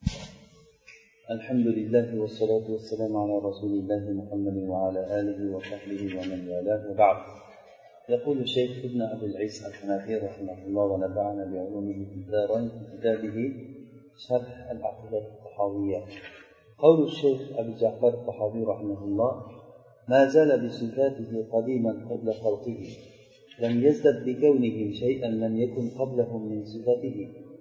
الحمد لله والصلاة والسلام على رسول الله محمد وعلى آله وصحبه ومن والاه وبعد. يقول الشيخ ابن أبي العيس الحنفي رحمه الله ونفعنا بعلومه في الدارين في كتابه شرح العقيدة الطحاوية. قول الشيخ أبي جعفر الطحاوي رحمه الله: ما زال بصفاته قديما قبل خلقه، لم يزدد بكونهم شيئا لم يكن قبلهم من صفته،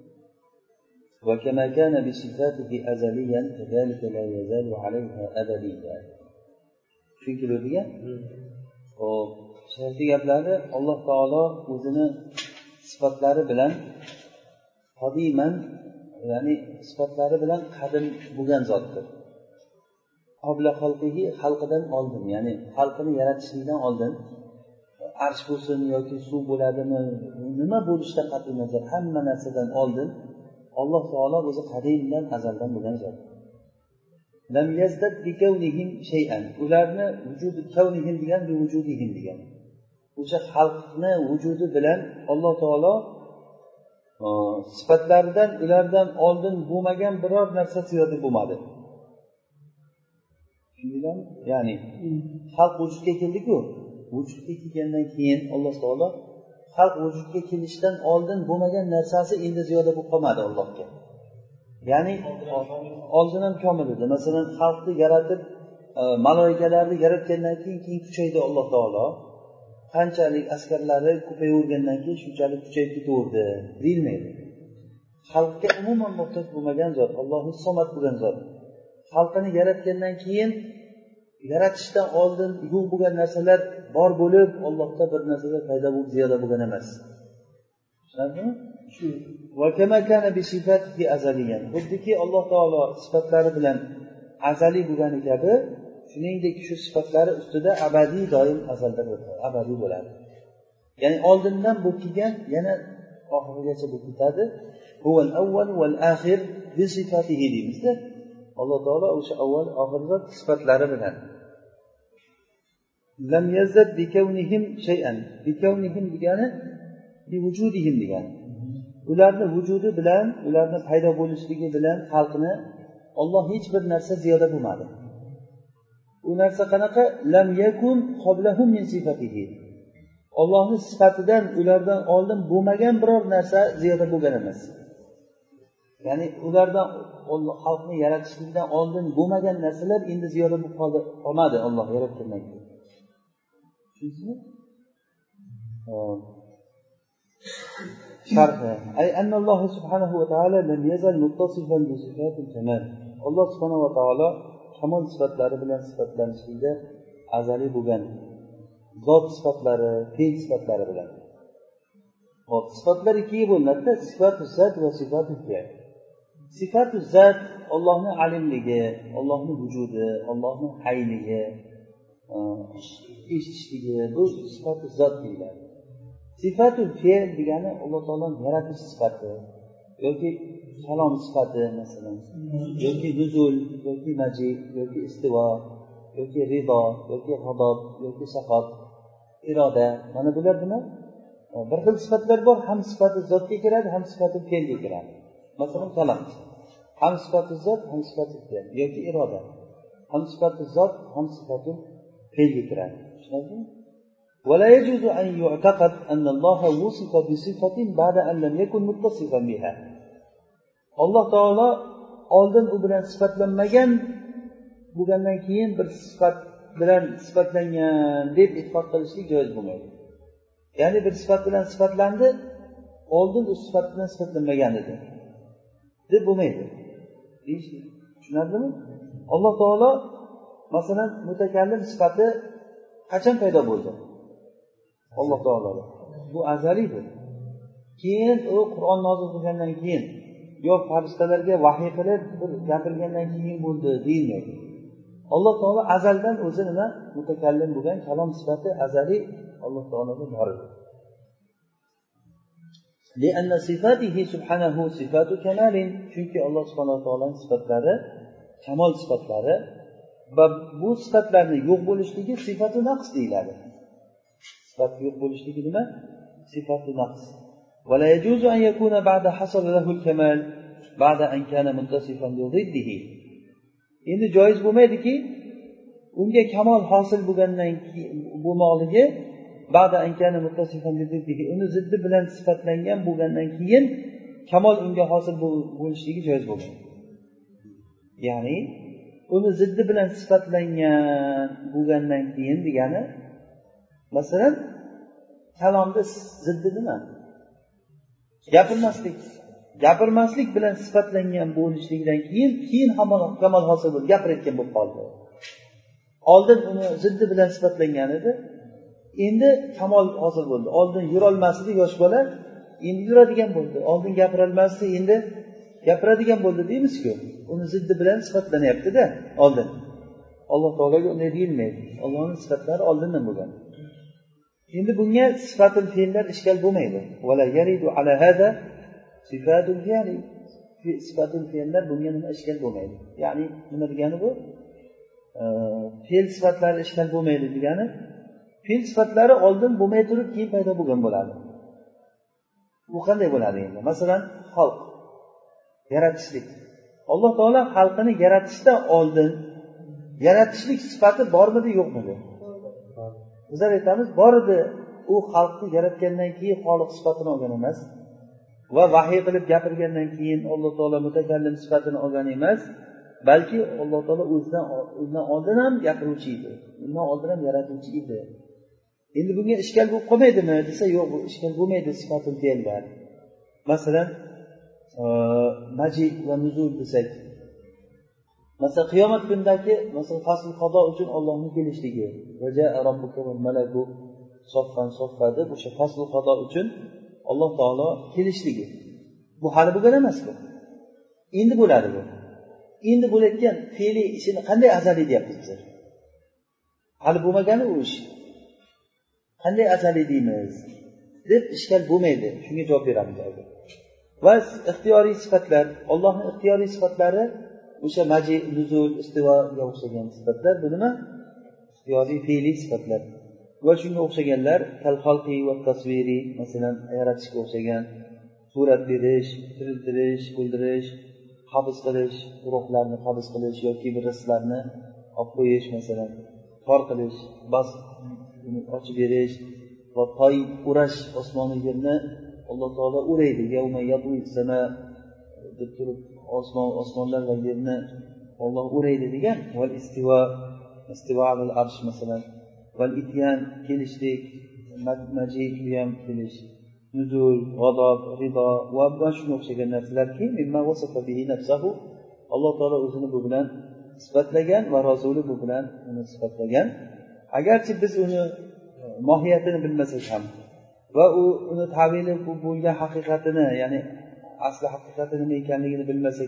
وكما كان بصفاته أزليا كذلك لا يزال عليها أبديا. tushuntirilgan. Hop, shartli gaplari Alloh taolo o'zini sifatlari bilan qadiman, ya'ni sifatlari bilan qadim bo'lgan zotdir. Qabla xalqihi, xalqidan oldin, ya'ni xalqini yaratishlikdan oldin, arsh bo'lsin yoki suv bo'ladimi, nima bo'lishidan qat'iy nazar hamma narsadan oldin Alloh taolo o'zi qadimdan azaldan bo'lgan zot. Lam yazdad bi kawnihim shay'an. Ularni vujudi kawnihim degan bi vujudihim degan. O'sha xalqni vujudi bilan Alloh taolo sifatlaridan ulardan oldin bo'lmagan biror narsa ziyoda bo'lmadi. Tushundingizmi? Ya'ni xalq vujudga keldi-ku, vujudga kelgandan keyin Alloh taolo xalq vujudga kelishdan oldin bo'lmagan narsasi endi ziyoda bo'lib qolmadi Allohga. Ya'ni oldin ham komil edi. Masalan, xalqni yaratib, maloikalarni yaratgandan keyin kuchaydi Alloh taolo. Qanchalik askarlari ko'payavergandan keyin shunchalik kuchayib ketaverdi deyilmaydi. Xalqga umuman muhtoj bo'lmagan zot, Allohning somat bo'lgan zot. Xalqini yaratgandan keyin yaratishdan oldin yo'q bo'lgan narsalar bor bo'lib, Allohda bir narsalar paydo bo'lib ziyoda bo'lgan emas. Tushunadingmi? Shu va kama kana bi sifatihi azaliyan. Xuddiki Alloh taolo sifatlari bilan azaliy bo'lgani kabi, shuningdek shu sifatlari ustida abadiy doim azaldan o'tadi, abadiy bo'ladi. Ya'ni oldindan bu kelgan yana oxirigacha bu ketadi. Huval avval val axir bi sifatihi deymiz-da. Alloh taolo o'sha avval oxir zot sifatlari bilan. Lam yazdad bi kawnihim shay'an. Bi kawnihim degani bi vujudihim degani. Ularning vujudi bilan, ularning paydo bo'lishligi bilan xalqni Alloh hech bir narsa ziyoda bo'lmadi. U narsa qanaqa? Lam yakun qablahum min sifatihi. Allohning sifatidan ulardan oldin bo'lmagan biror narsa ziyoda bo'lgan emas. Ya'ni ulardan xalqni yaratishlikdan oldin bo'lmagan narsalar endi ziyoda bo'lib qolmadi Alloh yaratgandan keyin. Tushundingizmi? Sharhi: ay anna Alloh subhanahu va taolo lam yazal muttasifan bi sifatil kamal. Alloh subhanahu va taolo kamol sifatlari bilan sifatlanishlikda azaliy bo'lgan. Zot sifatlari, fe'l sifatlari bilan. Hop, sifatlar ikkiga bo'linadi: sifatul zat va sifatul fi'l. Sifatul zat Allohning alimligi, Allohning vujudi, Allohning hayligi, eshitishligi, bu sifatul zot deyiladi. Sifatul fi'l degani Alloh taoloning yaratish sifati yoki salom sifati, masalan, yoki nuzul, yoki majid, yoki istivo, yoki rido, yoki g'adob, yoki saxot, iroda. Mana bular nima? Bir xil sifatlar bor, ham sifati zotga kiradi, ham sifati fe'lga kiradi. Masalan, salom ham sifati zot, ham sifati fe'l, yoki iroda ham sifati zot, ham sifati fe'lga kiradi. Tushunadingmi? ولا يجوز أن يعتقد أن الله وصف بصفة بعد أن لم يكن متصفا بها. Alloh taolo oldin u bilan sifatlanmagan bo'lgandan keyin bir sifat bilan sifatlangan deb e'tiqod qilishlik joiz bo'lmaydi. Ya'ni bir sifat bilan sifatlandi, oldin u sifat bilan sifatlanmagan edi deb bo'lmaydi. Tushunadingmi? Alloh taolo masalan mutakallim sifati qachon paydo bo'ldi? Alloh taolo bu azaliydir. Keyin u Qur'on nozil bo'lgandan keyin yo farishtalarga vahiy qilib bir gapirgandan keyin bo'ldi deyilmaydi. Alloh taolo azaldan o'zi nima mutakallim bo'lgan, kalom sifati azaliy Alloh taologa bor edi. لأن صفاته سبحانه صفات كمال. Chunki Alloh subhanahu va taoloning sifatlari kamol sifatlari va bu sifatlarning yo'q bo'lishligi sifatu naqs deyiladi. Sifat yo'q bo'lishligi nima? Sifatu naqs. ولا يجوز أن يكون بعد حصل له الكمال ba'da an kana muttasifan bi ziddihi. Endi joiz bo'lmaydiki, unga kamol hosil bo'lgandan keyin bo'lmoqligi ba'da an kana muttasifan bi ziddihi, uni ziddi bilan sifatlangan bo'lgandan keyin kamol unga hosil bo'lishligi joiz bo'lmaydi. Ya'ni uni ziddi bilan sifatlangan bo'lgandan keyin degani, masalan, kalomda ziddi nima? Gapirmaslik bilan sifatlangan bo'lishligidan keyin kamol hosil bo'ldi, gapirayotgan bo'lib qoldi. Oldin uni ziddi bilan sifatlangan edi, endi kamol hosil bo'ldi. Oldin yurolmasdi yosh bola, endi yuradigan bo'ldi. Oldin gapirolmasdi, endi gapiradigan bo'ldi deymiz-ku. Uni ziddi bilan sifatlanyapti-da oldin. Alloh taologa unday deyilmaydi. Allohning sifatlari oldindan bo'lgan. Endi bunga sifatul fe'llar ishkal bo'lmaydi. Wala yaridu ala hada sifatul fe'li. Sifatul fe'llar bunga nima ishkal bo'lmaydi. Ya'ni nima degani bu? Fe'l sifatlari ishkal bo'lmaydi degani, fe'l sifatlari oldin bo'lmay turib keyin paydo bo'lgan bo'ladi. Bu qanday bo'ladi endi? Masalan, xalq, yaratishlik. Alloh taolo xalqini yaratishdan oldin yaratishlik sifati bormidi, yo'qmidi? Bizlar aytamiz, bor edi. U xalqni yaratgandan keyin xoliq sifatini olgan emas va vahiy qilib gapirgandan keyin Alloh taolo mutakallim sifatini olgan emas, balki Alloh taolo o'zidan oldin ham gapiruvchi edi. Undan oldin ham yaratuvchi edi. Endi bunga ishkal bo'lib qolmaydimi desa, yo'q, bu ishkal bo'lmaydi sifatul fe'llar. Masalan, maji va nuzul desak, masalan qiyomat kunidagi fasl qado uchun Allohning kelishligi, vaja'a robbuka val malaku soffan soffa deb o'sha fasl qado uchun Alloh taolo kelishligi. Bu hali bo'lgan emas-ku. Endi bo'ladi bu. Endi bo'layotgan fe'li ishini qanday azaliy deyapmiz biz? Hali bo'lmagani u ish. Qanday azaliy deymiz deb ishkal bo'lmaydi. Shunga javob beramiz hozir. Va ixtiyoriy sifatlar, Allohning ixtiyoriy sifatlari o'sha maji, nuzul, istivoga o'xshagan sifatlar, bu nima? Ixtiyoriy fe'li sifatlar. Va shunga o'xshaganlar kal xalqi va tasviri, masalan, yaratishga o'xshagan, surat berish, tiriltirish, o'ldirish, qabz qilish, ruhlarni qabz qilish yoki bir rizqlarni olib qo'yish, masalan, tor qilish, bas ochib berish va toy urash, osmonni yerni Alloh taolo uraydi. Yawma yadul sama deb turib osmonlar va yerni Alloh uraydi degan. Val istivo alal arsh, masalan, val ityan kelishlik, majid ham kelish, nuzul, g'adob, rido va shunga o'xshagan narsalarki, mimma wasafa bihi nafsuhu, Alloh taolo o'zini bu bilan sifatlagan va rasuli bu bilan uni sifatlagan. Agarchi biz uni mohiyatini bilmasak ham va uni ta'bili bo'lgan haqiqatini, ya'ni asli haqiqati nima ekanligini bilmasak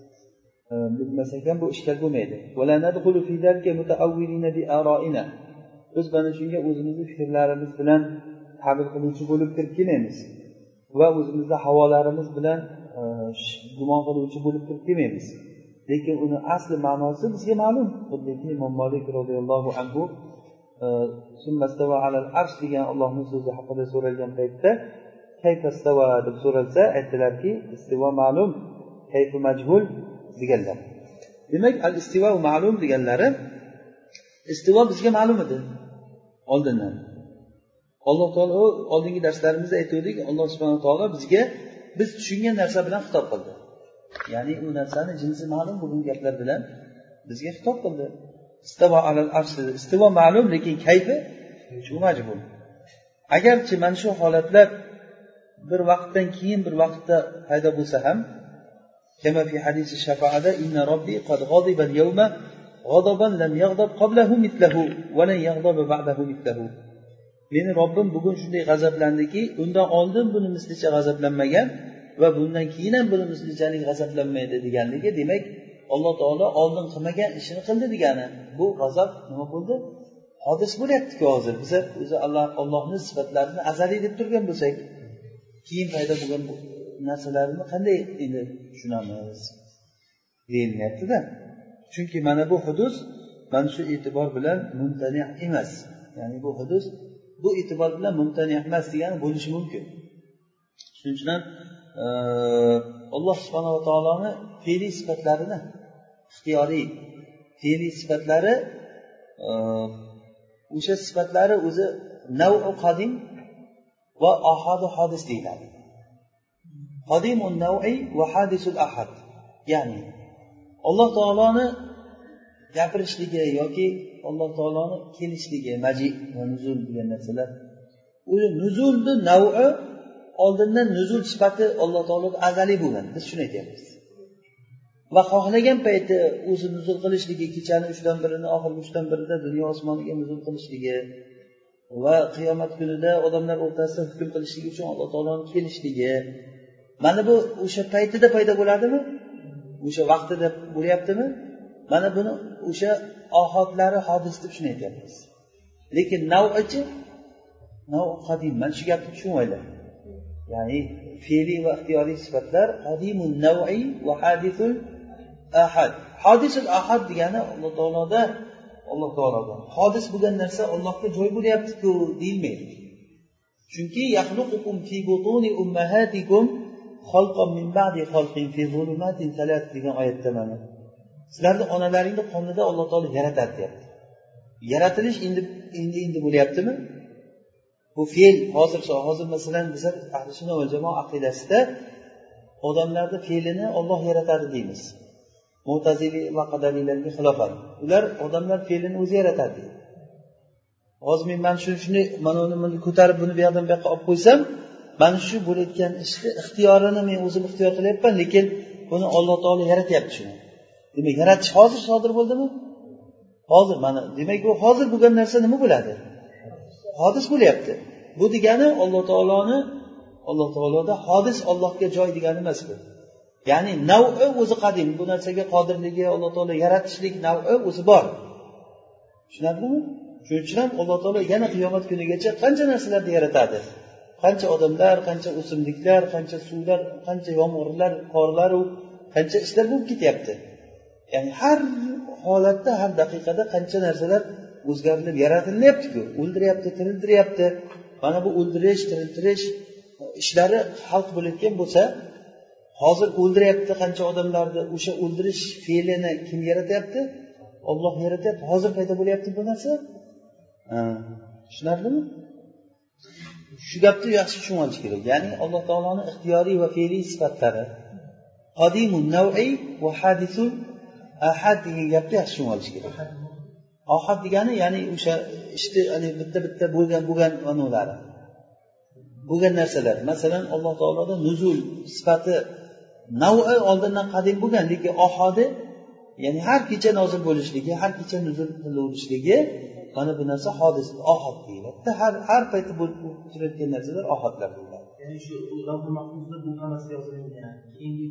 ham bu ishkal bo'lmaydi. Wala nadkhulu fi zalika mutaawwilina bi ara'ina. Biz mana shunga o'zimizning fikrlarimiz bilan ta'bir qiluvchi bo'lib kirib kelmaymiz va o'zimizning havolarimiz bilan gumon qiluvchi bo'lib kirib kelmaymiz. Lekin uni asli ma'nosi bizga ma'lum. Xuddiki Imom Malik roziyallohu anhu summastava alal arsh degan Allohning so'zi haqida so'ralgan paytda kayfastava deb so'ralsa, aytdilarki, istivo ma'lum, kayfi majhul deganlar. Demak, al-istivo ma'lum deganlari, istivo bizga ma'lum edi oldindan. Alloh taolo oldingi darslarimizda aytdik, Alloh subhanahu va taolo bizga biz tushungan narsa bilan xitob qildi. Ya'ni u narsani jinsi ma'lum bo'lgan gaplar bilan bizga xitob qildi. Istivo alal arsh, istivo ma'lum, lekin kayfi shu majhul. Agarchi mana shu holatlar bir vaqtdan keyin bir vaqtda paydo bo'lsa ham, kama fi hadisi shafaada, inna robbi qad g'adiba al-yawma g'adaban lam yaghdab qablahu mithlahu va lan yaghdab ba'dahu mithlahu. Meni Robbim bugun shunday g'azablandiki, undan oldin buni mislicha g'azablanmagan va bundan keyin ham buni mislichalik g'azablanmaydi deganligi, demak Alloh taolo oldin qilmagan ishini qildi degani. Bu g'azab nima bo'ldi? Hodis bo'lyapti-ku hozir. Biz o'zi Allohning sifatlarini azaliy deb turgan bo'lsak, keyin paydo bo'lgan narsalarni qanday endi tushunamiz deyilyapti-da. Chunki mana bu hudus mana shu e'tibor bilan mumtani emas. Ya'ni bu hudus bu e'tibor bilan mumtani emas degani bo'lishi mumkin. Shuning uchun ham alloh subhanahu va taoloni fe'liy sifatlarini, ixtiyoriy fe'liy sifatlari, o'sha sifatlari o'zi nav'u qadim va ahadu hodis deyiladi. Qadimun nav'i va hadisul ahad. Ya'ni alloh taoloni gapirishligi yoki alloh taoloni kelishligi, maji va nuzul degan narsalar. O'zi nuzulni nav'i oldindan nuzul sifati alloh taoloda azaliy bo'lgan. Biz shuni aytyapmiz. Va xohlagan payti o'zi nuzul qilishligi, kechani 3dan 1-ni, oxirgi 3dan 1-da dunyo osmoniga nuzul qilishligi va qiyomat kunida odamlar o'rtasida hukm qilishligi uchun alloh taoloning kelishligi. Mana bu o'sha paytida paydo bo'ladimi? O'sha vaqtida bo'lyaptimi? Mana buni o'sha ohodlari hodis deb shuni aytyapmiz. Lekin nav'ichi, nav qadim. Mana shu gapni tushunmaylar. Ya'ni fe'li va ixtiyoriy sifatlar qadimun nav'i va hadisul ahad. Hadisul ahad degani Alloh taoloda hodis bo'lgan narsa Allohga joy bo'lyapti-ku deyilmaydi. Chunki yaxluqukum fi butuni ummahatikum xalqan min ba'di xalqin fi zulumatin salat degan oyatda mana sizlarni onalaringning qonida Alloh taolo yaratadi deyapti. Yaratilish endi bo'lyaptimi? Bu fe'l hozir masalan bizlar ahli sunna va jamoa aqidasida odamlarning fe'lini Alloh yaratadi deymiz. Mu'tazili va qadariylarga xilofat. Ular odamlar fe'lini o'zi yaratadi deydi. Hozir men shuni mana uni ko'tarib buni bu yoqdan bu yoqqa olib qo'ysam, mana shu bo'layotgan ishni ixtiyorini men o'zim ixtiyor qilyapman, lekin buni Alloh taolo yaratyapti shuni. Demak, yaratish hozir sodir bo'ldimi? Hozir mana, demak bu hozir bo'lgan narsa nima bo'ladi? Hodis bo'lyapti. Bu degani Alloh taoloda hodis Allohga joy degani emas bu. Ya'ni nav'i o'zi qadim, bu narsaga qodirligi, Alloh taolo yaratishlik nav'i o'zi bor. Tushunarlimi? Shuning uchun ham Alloh taolo yana qiyomat kunigacha qancha narsalarni yaratadi. Qancha odamlar, qancha o'simliklar, qancha suvlar, qancha yomg'irlar, qorlar, qancha ishlar bo'lib ketyapti. Ya'ni har holatda, har daqiqada qancha narsalar o'zgarilib yaratilyapti-ku, o'ldiryapti, tiriltiryapti. Mana bu o'ldirish, tiriltirish ishlari xalq bo'layotgan bo'lsa, hozir o'ldiryapti qancha odamlarni, o'sha o'ldirish fe'lini kim yaratyapti? Alloh yaratyapti. Hozir paydo bo'lyapti bu narsa. Tushunarlimi? Shu gapni yaxshi tushunib olish kerak. Ya'ni Alloh taoloning ixtiyoriy va fe'liy sifatlari qadimun nav'i va hadisul ahad degan gapni yaxshi tushunib olish kerak. Ahad degani ya'ni o'sha ishni bitta bo'lgan anulari. Bo'lgan narsalar. Masalan, Alloh taoloda nuzul sifati nav'i oldindan qadim bo'lgan, lekin ahadi ya'ni har kecha nozil bo'lishligi, har kecha nuzul bo'lishligi, mana bu narsa hodis, ahad deyiladi. Har payti bo'lib turadigan narsalar ahadlar deyiladi. Ya'ni shu lavhul mahfuzda bu hammasi yozilgan. Keyingi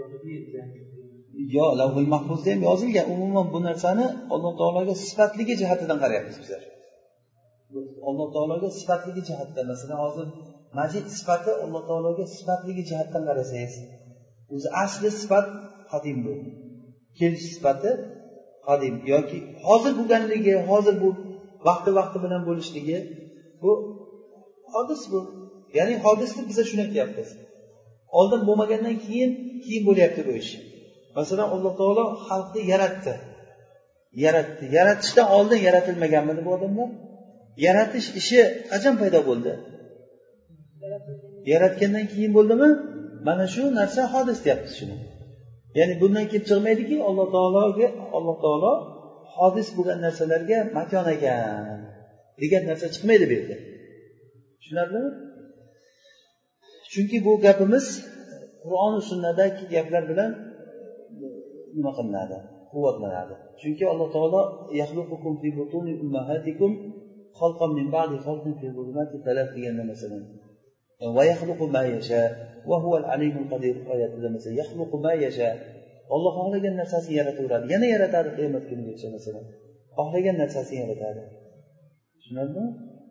yo lavhul mahfuzda ham yozilgan. Umuman bu narsani Alloh taologa sifatligi jihatidan qarayapmiz bizlar. Alloh taologa sifatligi jihatdan, masalan, hozir majid sifati Alloh taologa sifatligi jihatdan qarasangiz, o'zi asli sifat qadim bu. Kelish sifati qadim yoki hozir bo'lganligi, hozir bu vaqti bilan bo'lishligi, bu hodis bu. Ya'ni hodisni biz shuni aytyapmiz. Oldin bo'lmagandan keyin bo'lyapti bu ish. Masalan, Alloh taolo xalqni yaratdi. Yaratishdan oldin yaratilmaganmidi bu odamlar? Yaratish ishi qachon paydo bo'ldi? Yaratgandan keyin bo'ldimi? Mana shu narsa hodis deyapmiz shuni. Ya'ni bundan kelib chiqmaydiki, Alloh taolo hodis bo'lgan narsalarga makon ekan degan narsa chiqmaydi bu yerda. Tushunarlimi? Chunki bu gapimiz Qur'on va sunnadagi gaplar bilan nima qilinadi? Quvvatlanadi. Chunki Alloh taolo yaxluqukum fi butuni ummahatikum xalqan min ba'di xalqin fi zulumati salat degan masalan. Va yaxluqu ma yasha va huval alimul qodir oyatida masalan yaxluqu ma yasha. Alloh xohlagan narsasini yarataveradi. Yana yaratadi qiyomat kunigacha masalan. Xohlagan narsasini yaratadi. Tushunarlimi?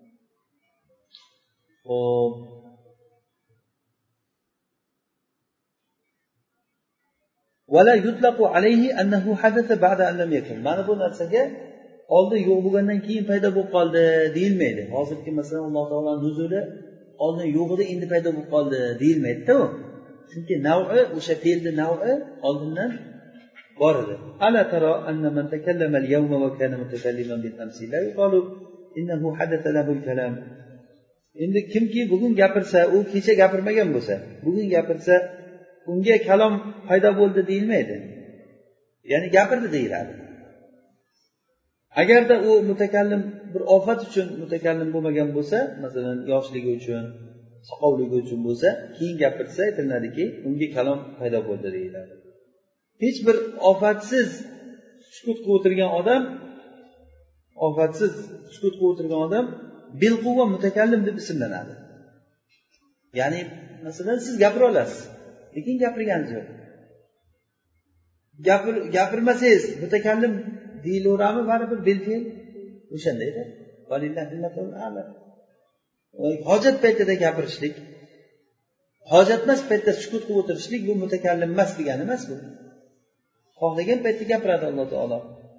Xo'p. Wala yutlaqu alayhi annahu hadatha ba'da an lam yakun. Mana bu narsaga oldin yo'q bo'lgandan keyin paydo bo'lib qoldi deyilmaydi. Hozirgi masalan Alloh taolaning nuzuli oldin yo'q edi, endi paydo bo'lib qoldi deyilmaydi-da u. chunki navi o'sha fe'lni navi oldindan bor edi. Ala tara anna man takallama al-yawma wa kana mutakalliman bil amsi la yuqalu innahu hadatha lahu al-kalam. Endi kimki bugun gapirsa, u kecha gapirmagan bo'lsa, bugun gapirsa, unga kalom paydo bo'ldi deyilmaydi. Ya'ni gapirdi deyiladi. Agarda u mutakallim bir ofat uchun mutakallim bo'lmagan bo'lsa, masalan, yoshligi uchun, soqovligi uchun bo'lsa, keyin gapirsa aytiladiki, unga kalom paydo bo'ldi deyiladi. Hech bir ofatsiz sukut qilib o'tirgan odam bilquva mutakallim deb ismlanadi. Ya'ni masalan siz gapira olasiz, lekin gapirganingiz yo'q. Gapirmasangiz mutakallim deyilaveradimi baribir bilfe'l o'shandayda. Hojat paytida gapirishlik, hojatmas paytda sukut qilib o'tirishlik bu mutakallim emas degani emas bu. Xohlagan paytda gapiradi Alloh taolo.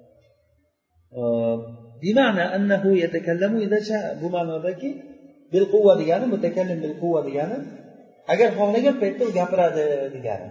Bima'na annahu yatakallamu idza sha'a, bu ma'nodaki bil quwwa degani mutakallim bil quwwa degani agar xohlagan paytda u gapiradi degani.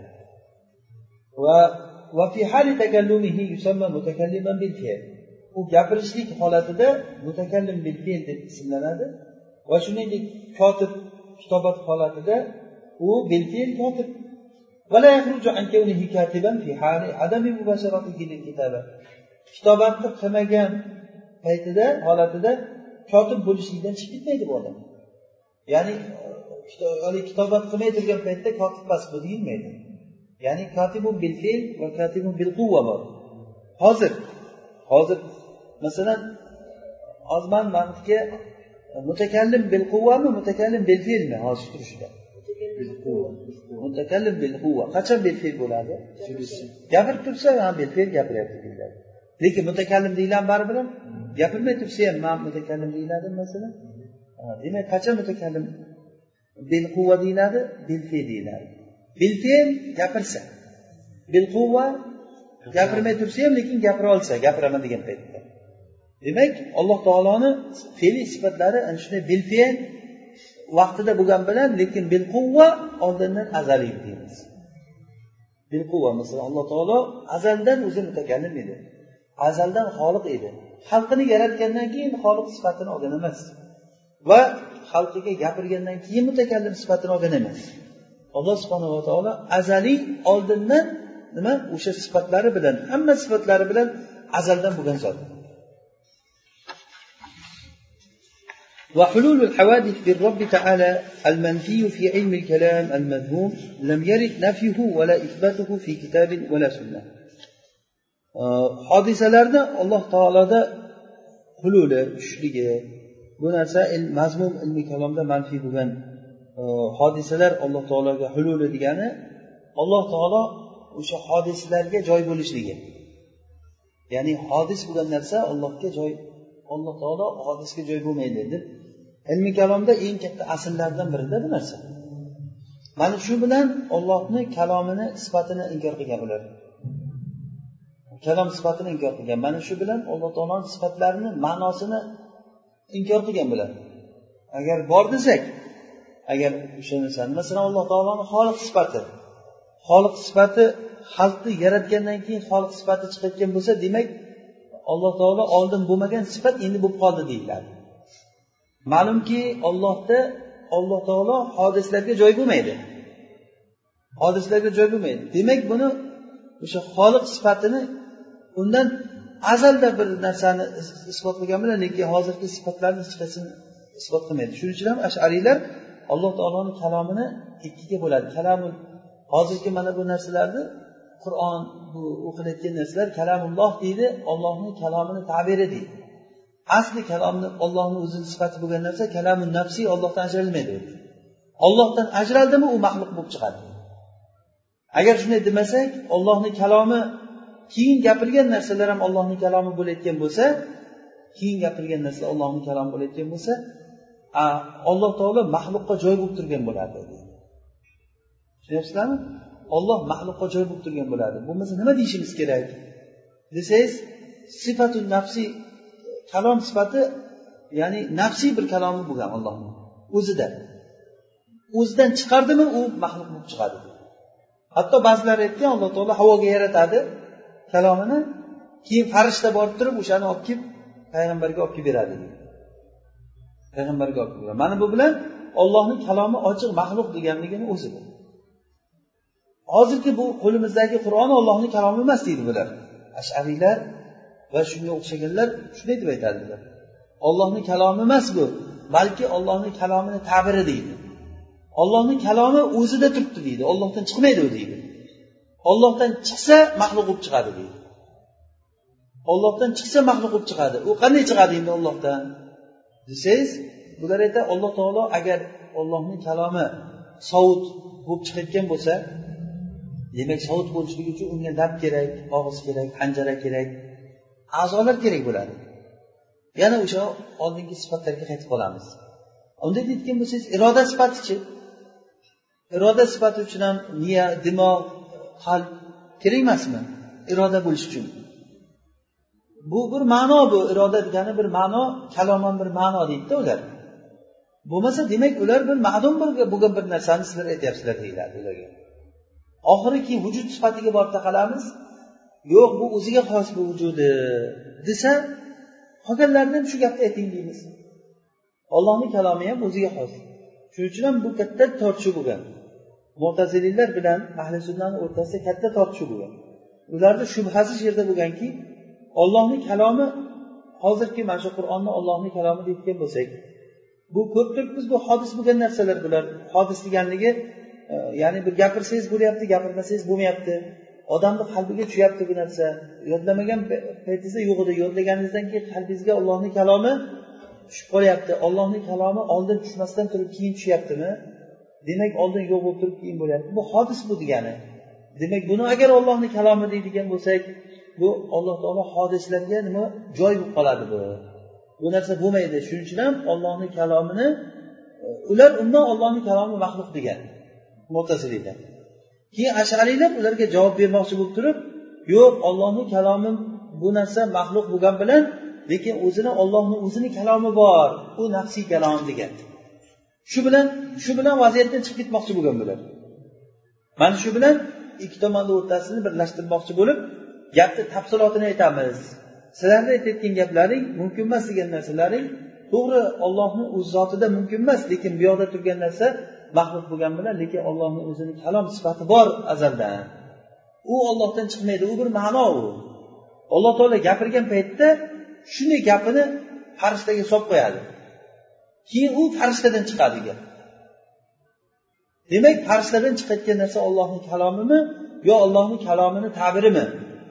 Va fi hali takallumihi yusamma mutakalliman bil fi'l. U gapirishlik holatida mutakallim bil fi'l deb ismlanadi. Va shuningdek kotib kitobat holatida u bil fi'l kotib. Va la yakhruju an kawnihi katiban fi hali adami mubasharatihi lil kitaba. Kitobatni qilmagan paytida holatida kotib bo'lishlikdan chiqib ketmaydi bu odam. Ya'ni kitobat qilmay turgan paytda kotib pas bu deyilmaydi. Ya'ni katibun bil fi'l va katibun bil quwwa bor. Hozir masalan ozman ma'nodagi mutakallim bil quwwami mutakallim bil fi'lmi hozir turishida? Bil quwwa. Mutakallim bil quwwa. Qachon bil fi'l bo'ladi? Gapirib tursa ham bil fi'l gapiryapti deyiladi. Lekin mutakallim deyiladi baribir ham gapirmay tursa ham men mutakallim deyiladi masalan. Demak qachon mutakallim bil quwwa deyiladi? Bil fi'l deyiladi. Bil fi'l gapirsa, bil quwwa gapirmay tursa ham lekin gapira olsa, gapiraman degan paytda. Demak, Alloh taoloning fe'li sifatlari ana shunday bil fi'l vaqtida bo'lgan bilan, lekin bil quwwa oldindan azaliy deymiz. Bil quwwa masalan Alloh taolo azaldan o'zi mutakallim edi. Azaldan xoliq edi. Xalqini yaratgandan keyin xoliq sifatini olgan emas. Va xalqiga gapirgandan keyin mutakallim sifatini olgan emas. Alloh subhanahu va taolo azaliy oldindan nima o'sha sifatlari bilan, hamma sifatlari bilan azaldan bo'lgan zot. وحلول الحوادث بالرب تعالى المنفي في علم الكلام المذموم لم يرد نفيه ولا إثباته في كتاب ولا سنة. hodisalarda Alloh taoloda hululi, tushishligi, bu narsa mazmum ilmiy kalomda manfiy bo'lgan hodisalar Alloh taologa hululi degani Alloh taolo o'sha hodisalarga joy bo'lishligi. Ya'ni hodis bo'lgan narsa Allohga joy, Alloh taolo hodisga joy bo'lmaydi deb ilmiy kalomda eng katta asllardan birida bu narsa. Mana shu bilan Allohning kalomini sifatini inkor qilgan ular. Kalom sifatini inkor qilgan. Mana shu bilan Alloh taoloning sifatlarini, ma'nosini inkor qilgan bular. Agar bor desak, agar o'sha narsani, masalan Alloh taoloning xoliq sifati xalqni yaratgandan keyin xoliq sifati chiqayotgan bo'lsa, demak Alloh taolo oldin bo'lmagan sifat endi bo'lib qoldi deyiladi. Ma'lumki Alloh taolo hodislarga joy bo'lmaydi. Demak buni o'sha xoliq sifatini undan azalda bir narsani isbot qilgan bilan, lekin hozirgi sifatlarni hech qaysini isbot qilmaydi. Shuning uchun ham ash'ariylar Alloh taoloning kalomini ikkiga bo'ladi. Kalamul hozirgi mana bu narsalarni Qur'on bu o'qilayotgan narsalar kalamulloh deydi, Allohning kalomini ta'biri deydi. Asli kalomni Allohning o'zining sifati bo'lgan narsa kalamun nafsi Allohdan ajralmaydi. Allohdan ajraldimi u maxluq bo'lib chiqadi. Agar shunday demasak, Allohning kalomi keyin gapirgan narsalar ham Allohning kalomi bo'layotgan bo'lsa, Alloh taolo maxluqqa joy bo'lib turgan bo'ladi. Tushunyapsizlarmi? Alloh maxluqqa joy bo'lib turgan bo'ladi. Bo'lmasa nima deyishimiz kerak? Desangiz, sifatun nafsi, kalom sifati, ya'ni nafsiy bir kalomi bo'lgan Allohning o'zidan chiqardimi u maxluq bo'lib chiqadi. Hatto ba'zilar aytgan, Alloh taolo havoga yaratadi kalomini, keyin farishta borib turib o'shani olib kelib payg'ambarga olib kelib beradi deydi. Payg'ambarga olib kelib beradi. Mana bu bilan Allohning kalomi ochiq maxluq deganligini o'zi bu. Hozirgi bu qo'limizdagi Qur'on Allohning kalomi emas deydi bular. Ash'ariylar va shunga o'xshaganlar shunday deb aytadilar. Allohning kalomi emas bu, balki Allohning kalomini ta'biri deydi. Allohning kalomi o'zida turibdi deydi. Allohdan chiqmaydi u deydi. Allohdan chiqsa maxluq bo'lib chiqadi deydi. Allohdan chiqsa maxluq bo'lib chiqadi. U qanday chiqadi endi Allohdan? Desangiz, bular aytadi, Alloh taolo agar Allohning kalomi sovut bo'lib chiqayotgan bo'lsa, demak sovut bo'lishligi uchun unga dab kerak, og'iz kerak, hanjara kerak, a'zolar kerak bo'ladi. Yana o'sha oldingi sifatlarga qaytib qolamiz. Unda aytgan bo'lsangiz, iroda sifati-chi? Iroda sifati uchun ham niya, dimoq, qalb kerak emasmi? Iroda bo'lish uchun. Bu bir ma'no, bu iroda degani bir ma'no, kalom ham bir ma'no deydi-da ular. Bo'lmasa, demak ular bir ma'lum bo'lgan bir narsani sizlar aytyapsizlar deyiladi ularga. Oxiri keyin vujud sifatiga borib taqalamiz. Yo'q, bu o'ziga xos bu vujudi desa, qolganlardan shu gapni ayting deymiz. Allohning kalomi ham o'ziga xos. Shuning uchun ham bu katta tortishuv bo'lgan. Mu'taziliylar bilan ahli sunnahning o'rtasida katta tortishuv bo'lgan. Ularda shubhasi shu yerda bo'lganki, Allohning kalomi hozirgi mana shu Qur'onni Allohning kalomi deyotgan bo'lsak, bu ko'p turibmiz, bu hodis bo'lgan narsalar bular. Hodis deganligi, ya'ni bir gapirsangiz bo'lyapti, gapirmasangiz bo'lmayapti. Odamning qalbiga tushyapti bu narsa. Yodlamagan paytingizda yo'q edi, yodlaganingizdan keyin qalbingizga Allohning kalomi tushib qolyapti. Allohning kalomi oldin tushmasdan turib keyin tushyaptimi? Demak, oldin yo'q bo'lib turib keyin bo'lyapti. Bu hodis bu degani. Demak, buni agar Allohning kalomi deydigan bo'lsak, bu Alloh taolo hodislarga nima joy bo'lib qoladi bu. Bu narsa bo'lmaydi. Shuning uchun ham Allohning kalomini ular undan Allohning kalomi maxluq degan. Mu'taziliylar. Keyin Ash'ariylar ularga javob bermoqchi bo'lib turib, yo'q, Allohning kalomi bu narsa maxluq bo'lgan bilan, lekin Allohning o'zining kalomi bor. U nafsiy kalom degan. Shu bilan vaziyatdan chiqib ketmoqchi bo'lgan bular. Mana shu bilan ikki tomonning o'rtasini birlashtirmoqchi bo'lib, gapni tafsilotini aytamiz. Sizlarning aytayotgan gaplaring mumkin emas degan narsalaring to'g'ri, Allohning o'z zotida mumkin emas, lekin bu yoqda turgan narsa maxluq bo'lgan bilan, lekin Allohning o'zining kalom sifati bor azaldan. U Allohdan chiqmaydi, u bir ma'no u. Alloh taolo gapirgan paytda shunday gapini farishtaga solib qo'yadi. Keyin u farishtadan chiqadi gap. Demak, farishtadan chiqayotgan narsa Allohning kalomimi yo Allohning kalomini ta'birimi?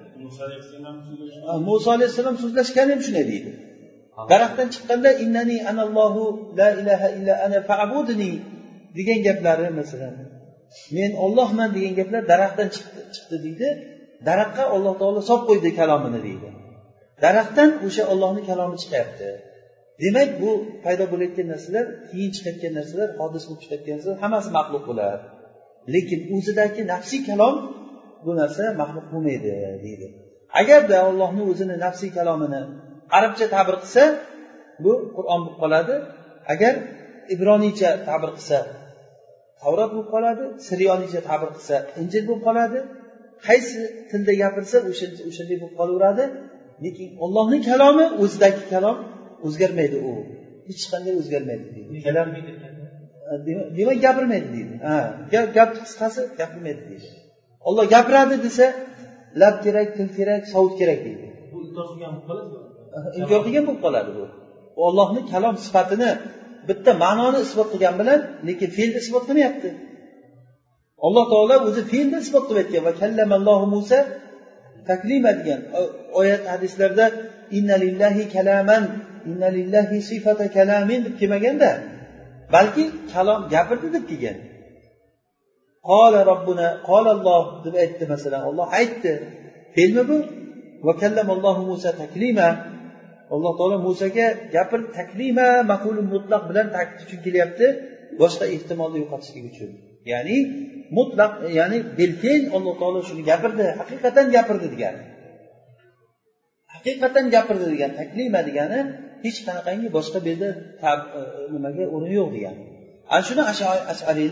Musa alayhissalom so'zlashgani ham shunday deydi. Daraxtdan chiqqanda innani anallohu la ilaha illa ana fa'budni degan gaplari masalan. Men Allohman degan gaplar daraxtdan chiqdi deydi. Daraxtga Alloh taolo solib qo'ydi kalomini deydi. Daraxtdan o'sha Allohning kalomi chiqyapti. Demak, bu paydo bo'layotgan narsalar, keyin chiqayotgan narsalar, hodis bo'lib chiqayotgan narsalar hammasi maxluq bo'ladi. Lekin o'zidagi nafsiy kalom bu narsa maxluq bo'lmaydi deydi. Agarda Allohning o'zini nafsiy kalomini arabcha ta'bir qilsa, bu Qur'on bo'lib qoladi. Agar ibroniycha ta'bir qilsa, Tavrat bo'lib qoladi. Siryoniycha ta'bir qilsa, Injil bo'lib qoladi. Qaysi tilda gapirsa, o'shanday bo'lib qolaveradi. Lekin Allohning kalomi o'zidagi kalom o'zgarmaydi u. Hech qanday o'zgarmaydi deydi. Demak, gapirmaydi deydi. Gap qisqasi gapirmaydi deydi. Alloh gapiradi desa, lab kerak, til kerak, sovut kerak deydi. Bu inkor qilgan bo'lib qoladi. Inkor qilgan bo'lib qoladi bu. Allohning kalom sifatini bitta ma'noni isbot qilgan bilan, lekin fe'lni isbot qilmayapti. Alloh taolo o'zi fe'lni isbot qilib aytgan va kallamallohu Musa taklima degan oyat hadislarda inna lillahi kalaman, inna lillahi sifata kalamin deb kelmaganda, balki kalom gapirdi deb kelgan. Qala robbuna, qala Alloh deb aytdi masalan. Alloh aytdi. Fe'lmi bu? Va kallamallohu Musa taklima. Alloh taolo Musaga gapir taklima maf'ulun mutlaq bilan ta'kid uchun kelyapti, boshqa ehtimolni yo'qotishlik uchun. Ya'ni mutlaq, ya'ni bil fe'l Alloh taolo shuni gapirdi, haqiqatan gapirdi degan. Haqiqatan gapirdi degan taklima degani hech qanaqangi boshqa bir yerda nimaga o'rin yo'q degan. Ana shuni Ash'ariylar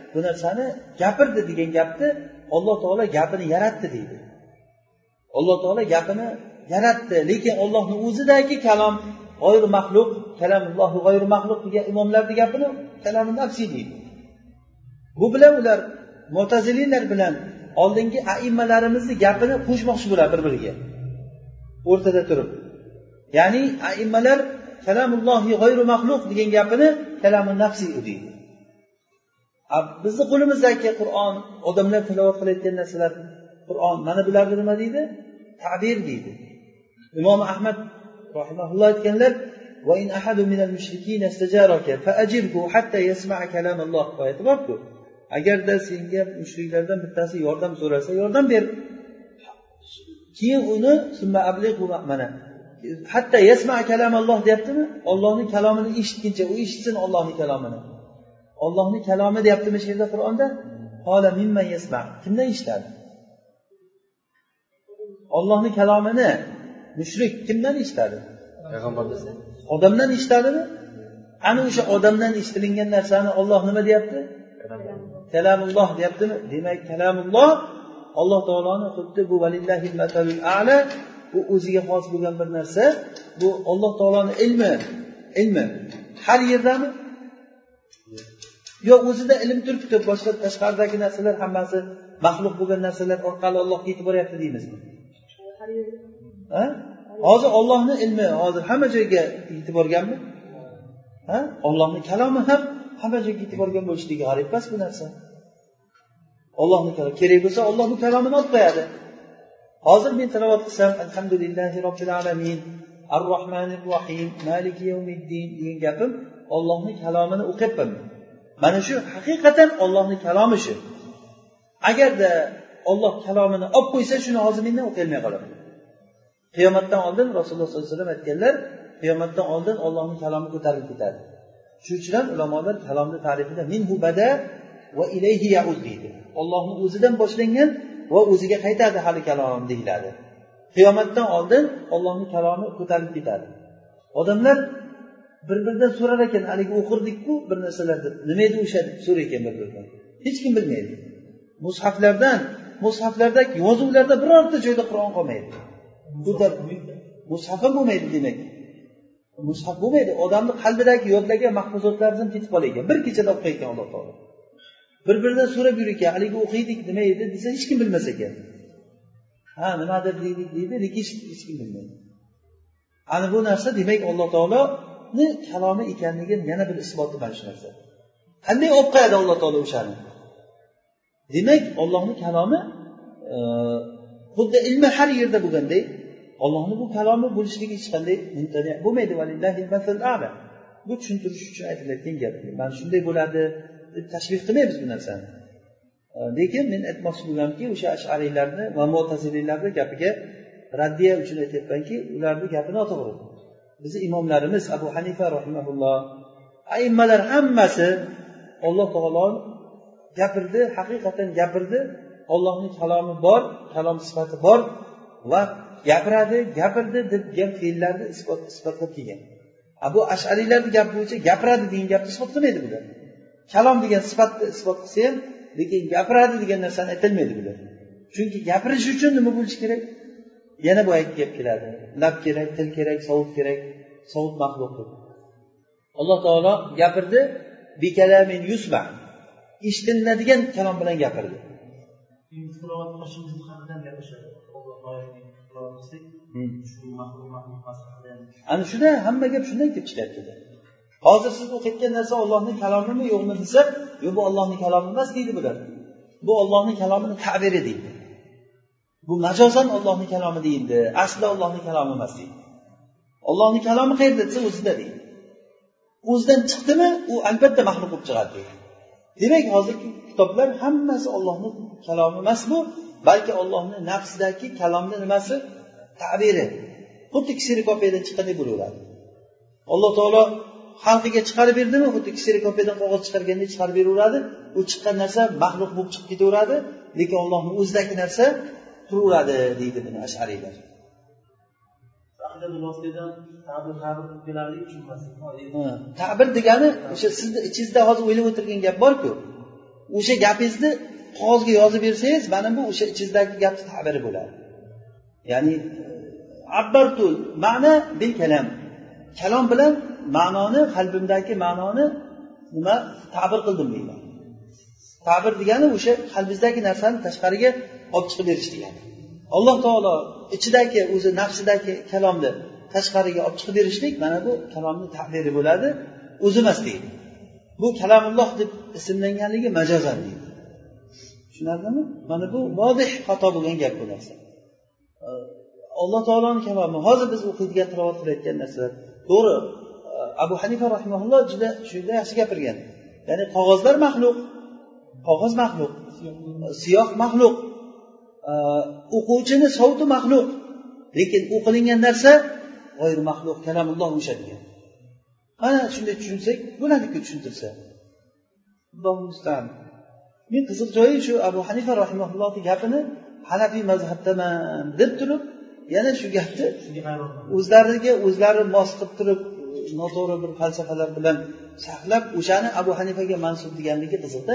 bu narsani gapirdi degan gapni Alloh taolo gapini yaratdi deydi. Alloh taolo gapini yaratdi, lekin Allohning o'zidagi kalom g'oyri maxluq, kalamullohi g'oyri maxluq degan imomlarning gapini kalamun nafsi deydi. Bu bilan ular Mu'tazililar bilan oldingi aimmalarimizni gapini qo'shmoqchi bo'ladi bir-biriga. O'rtada turib. Ya'ni aimmalar kalamullohi g'oyri maxluq degan gapini kalamun nafsi deydi. Bizni qo'limizdagi Qur'on, odamlar tilovat qilayotgan narsalar, Qur'on mana bularni nima deydi? Ta'bir deydi. Imom Ahmad rahimahulloh aytganlar: "Va in ahadun minal mushrikeen istajaraka fa'ajirhu hatta yasma'a kalamalloh." oyati bor-ku. Agarda senga mushriklardan bittasi yordam so'rasa, yordam ber. Keyin uni summa ablighu ma'mana. Hatta yasma'a kalamalloh deyaptimi? Allohning kalomini eshitguncha u eshitsin Allohning kalomini. Allohning kalomi deyaptimi shu yerda Qur'onda? Qola mimman yasma'. Kimdan eshitadi? Allohning kalomini mushrik kimdan eshitadi? Payg'ambardan. Odamdan eshitadimi? Ana o'sha odamdan eshitilgan narsani Alloh nima deyapti? Kalamulloh deyaptimi? Demak, kalamulloh Alloh taoloning xuddi bu valillahil matalul a'la, bu o'ziga xos bo'lgan bir narsa. Bu Alloh taoloning ilmi har yerdami? Yo o'zida ilm turibdi, boshqa tashqaridagi narsalar hammasi maxluq bo'lgan narsalar orqali Allohga yetib boryapti deymizmi? Ha? Hozir Allohning ilmi hozir hamma joyga yetib borganmi? Ha? Allohning kalomi ham hamma joyga yetib borgan bo'lishligi g'arib emas bu narsa. Allohning kalomi kerak bo'lsa Allohning kalomini olib qo'yadi. Hozir men tilovat qilsam alhamdulillahi robbil alamin, ar-rohmanir rohim, maliki yawmiddin degan gapim Allohning kalomini o'qiyapman. Mana shu haqiqatan Allohning kalomi shu. Agarda Alloh kalomini olib qo'ysa, shuni hozir mendan o'qiy olmay qolaman. Qiyomatdan oldin Rasululloh sollallohu alayhi vasallam aytganlar, qiyomatdan oldin Allohning kalomi ko'tarilib ketadi. Shuning uchun ulamolar kalomning ta'rifida minhu bada va ilayhi yaud deydi. Allohning o'zidan boshlangan va o'ziga qaytadi hali kalom deyiladi. Qiyomatdan oldin Allohning kalomi ko'tarilib ketadi. Odamlar bir-biridan so'rar ekan, haligi o'qirdik-ku bir narsalarni. Nima edi o'sha deb so'rar ekan bir-biridan. Hech kim bilmaydi. Mushaflardagi yozuvlarda birorta joyda Qur'on qolmaydi. Mushaf ham bo'lmaydi demak. Mushaf bo'lmaydi. Odamning qalbidagi yodlagan mahfuzotlardan ketib qolar bir kechada o'qiydi ekan Alloh taolo. Bir-biridan so'rab yurar ekan, haligi o'qiydik nima edi desa hech kim bilmas ekan. Ha, nimadir deydi, lekin hech kim bilmaydi. Ana bu narsa demak Alloh taoloning kalomi ekanligini yana bir isboti mana shu narsa. Qanday olib qo'yadi Alloh taolo o'shani? Demak, Allohning kalomi xuddi ilmi har yerda bo'lgandek, Allohning bu kalomi bo'lishligi hech qanday mumkin bo'lmaydi. Valillahil masalul a'la. Bu tushuntirish uchun aytilayotgan gap. Mana shunday bo'ladi deb tashbih qilmaymiz bu narsani. Lekin men aytmoqchi bo'lganimki, o'sha ash'ariylarni va mu'taziliylarning gapiga raddiya uchun aytayapmanki, ularning gapi noto'g'ri. Bizning imomlarimiz Abu Hanifa rahimahulloh, aimmalar hammasi Alloh taolo gapirdi, haqiqatan gapirdi. Allohning kalomi bor, kalom sifati bor va gapirdi degan fe'llarni isbotlab kelgan. Bu ash'ariylarning gapi bo'yicha gapiradi degan gapni isbotlamaydi bular. Kalom degan sifatni isbot qilsa ham, lekin gapiradi degan narsani aytilmaydi bular. Chunki gapirish uchun nima bo'lishi kerak? Yana bu aytib gap keladi. Lab kerak, til kerak, sovut kerak, sovut maxluq. Alloh taolo gapirdi, bi kalamin yusma. Eshitilinadigan kalom bilan gapirdi. Tilovat qilishimiz haqida gapirishadi. Ana shunda hamma gap shundan kelib chiqyapti. Hozir siz o'qiyotgan narsa Allohning kalomimi yo'qmi desa, yo'q bu Allohning kalomi emas deydi bular. Bu Allohning kalomining ta'biri deydi. Bu majozan Allohning kalomi deyildi. Asli Allohning kalomi emas deydi. Allohning kalomi qayerda desa o'zida deydi. O'zidan chiqdimi, u albatta maxluq bo'lib chiqadi deydi. Demak, hozirgi kitoblar hammasi Allohning kalomi emas bu, balki Allohning nafsidagi kalomning nimasi? Ta'biri. Xuddi kserokopiyadan chiqqanday bo'laveradi. Alloh taolo xalqiga chiqarib berdimi, xuddi kserokopiyadan qog'oz chiqargandek chiqarib beraveradi. U chiqqan narsa maxluq bo'lib chiqib ketaveradi, lekin Allohning o'zidagi narsa turaveradi deydi buni ash'ariylar. Ta'bir degani o'sha sizni ichingizda hozir o'ylab o'tirgan gap bor-ku. o'sha gapingizni qog'ozga yozib bersangiz, mana bu o'sha ichingizdagi gapni ta'biri bo'ladi. Ya'ni abbartul ma'na bil kalam. Kalom bilan ma'noni, qalbimdagi ma'noni nima ta'bir qildim deyman. Ta'bir degani o'sha qalbingizdagi narsani tashqariga olib chiqib berish degani. Alloh taolo ichidagi o'zi nafsidagi kalomni tashqariga olib chiqib berishlik, mana bu kalomning ta'biri bo'ladi, o'zi emas deydi. Bu kalamulloh deb ismlanganligi majozan deydi. Tushunarlimi? Mana bu vodih xato bo'lgan gap bu narsa. Alloh taoloning kalomi, hozir biz o'qiydigan, tilovat qilayotgan narsalar. To'g'ri, Abu Hanifa rahimahulloh juda shunda yaxshi gapirgan. Ya'ni qog'ozlar maxluq, qog'oz maxluq, siyoh maxluq, o'quvchini savti maxluq, lekin o'qilingan narsa g'oyri maxluq, kalamulloh o'sha degan. Ana shunday tushunsak bo'ladi-ku, tushuntirsa. Alloh musta'an. Men qiziq joyi shu Abu Hanifa rahimahullohning gapini Hanafiy mazhabdaman deb turib, yana shu gapni o'zlari mos qilib turib, noto'g'ri bir falsafalar bilan saqlab, o'shani Abu Hanifaga mansub deganligi qiziqda.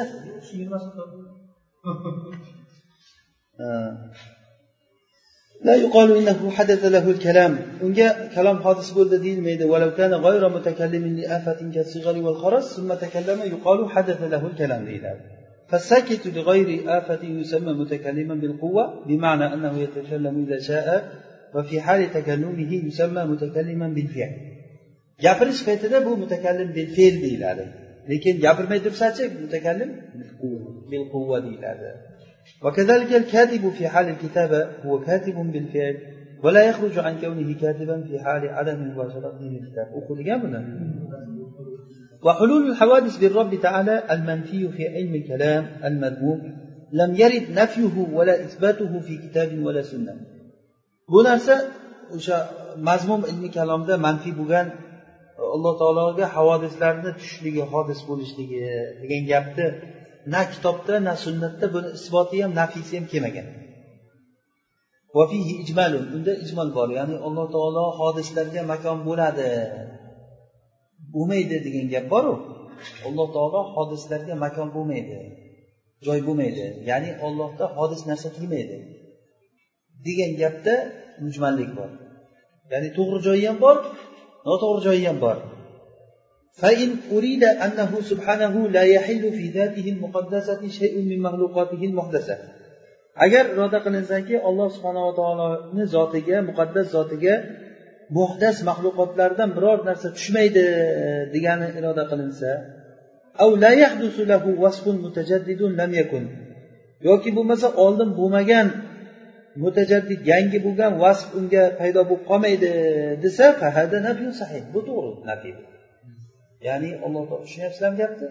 La yuqalu innahu hadatha lahu al-kalam. Unga kalom hodis bo'ldi deyilmaydi. Walau kana ghayra mutakallimin li afatin kas-sighari wal kharas, thumma takallama yuqalu hadatha lahu al-kalam deyiladi. فالساكت لغير آفة يسمى متكلما بالقوة بمعنى أنه يتكلم إذا شاء وفي حال تكلمه يسمى متكلما بالفعل. gapirish paytida bu mutakallim bil fe'l deyiladi. Lekin gapirmay tursa-chi mutakallim bil quvva deyiladi. وكذلك الكاتب في حال الكتابة هو كاتب بالفعل ولا يخرج عن كونه كاتبا في حال عدم مباشرته للكتاب. أقول جابنا. وحلول الحوادث بالرب تعالى المنفي في علم الكلام المذموم لم يرد نفيه ولا إثباته في كتاب ولا سنة. bu narsa o'sha mazmum ilmiy kalomda manfiy bo'lgan, Alloh taologa havodislarni tushishligi, hodis bo'lishligi degan gapni na kitobda na sunnatda buni isboti ham nafisi ham kelmagan. Va fihi ijmalun, unda ijmol bor, ya'ni Alloh taolo hodislarga makon bo'ladi, bo'lmaydi degan gap bor-ku. Alloh taolo hodislarga makon bo'lmaydi, joy bo'lmaydi, ya'ni Allohda hodis narsa turmaydi degan gapda mujmallik bor. Ya'ni to'g'ri joyi ham bor, noto'g'ri joyi ham bor. فإن أريد أنه سبحانه لا يحل في ذاته المقدسة شيء من مخلوقاته المحدثة. agar iroda qilinsanki Alloh subhanahu va taoloning zotiga, muqaddas zotiga muhdas maxluqotlardan biror narsa tushmaydi degani iroda qilinsa, aw la yahdusu lahu wasfun mutajaddidun lam yakun, yoki bo'lmasa oldin bo'lmagan mutajaddid yangi bo'lgan vasf unga paydo bo'lib qolmaydi desa, fa hada nafyun sahih, bu to'g'ri nafiy. Ya'ni Alloh taolo tushunyapsizlarmi gapni?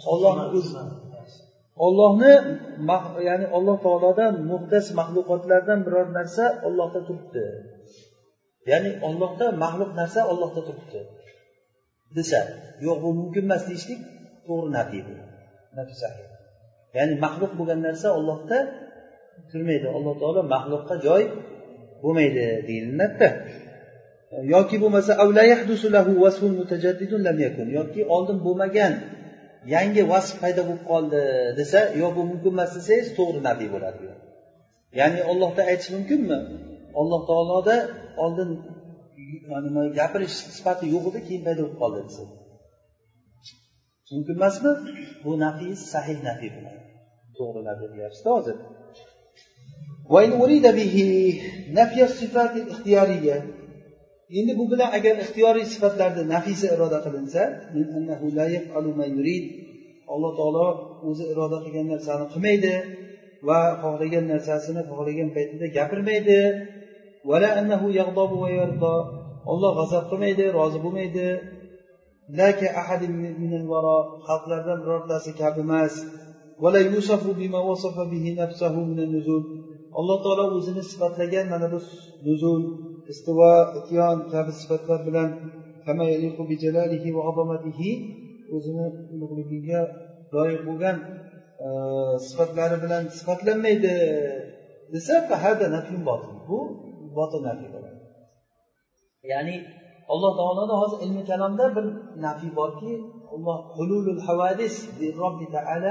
Allohni ya'ni Alloh taolodan muhdas maxluqotlardan biror narsa Allohda turibdi. Ya'ni Allohda maxluq narsa Allohda turibdi desa, yo'q bu mumkin emas deyishlik to'g'ri nafiy bu. Nafiy sahih. Ya'ni maxluq bo'lgan narsa Allohda turmaydi. Alloh taolo maxluqqa joy bo'lmaydi deyiladi. yoki bo'lmasa avla yahdusu lahu wasfun mutajaddidun lam yakun, yoki oldin bo'lmagan yangi vasf paydo bo'lib qoldi desa, yo'q bu mumkin emas desangiz to'g'ri nafiy bo'ladi. Ya'ni Allohda aytish mumkinmi? Alloh taoloda oldin nima gapirish sifati yo'q edi, keyin paydo bo'lib qoldi desa. Mumkin emasmi? Bu nafiy sahih nafiy bo'ladi. To'g'ri nafiy deyapsiz hozir. Va in urida bihi nafiy sifat al-ixtiyoriyya. Endi bu bilan agar ixtiyoriy sifatlarda nafisi iroda qilinsa, annahu la yaf'alu ma yurid, Alloh taolo o'zi iroda qilgan narsani qilmaydi va xohlagan narsasini xohlagan paytida gapirmaydi. Wala annahu yaghdabu va yarda, Alloh g'azab qilmaydi, rozi bo'lmaydi. Laka ahadin min al-wara, xalqlardan birortasi kabi emas. Wala yusafu bima wasafa bihi nafsuhu min an-nuzul, Alloh taolo o'zini sifatlagan mana bu nuzul, istivo, ityon kabi sifatlar bilan kama yaliqu bi jalalihi va azamatihi, o'zini ulug'ligiga loyiq bo'lgan sifatlari bilan sifatlanmaydi desa, fa hada nafyun botil, bu botil nafiy bo'ladi. Ya'ni Alloh taoloning hozir ilmi kalomda bir nafiy borki, Alloh hululul hawadis bi robbi taala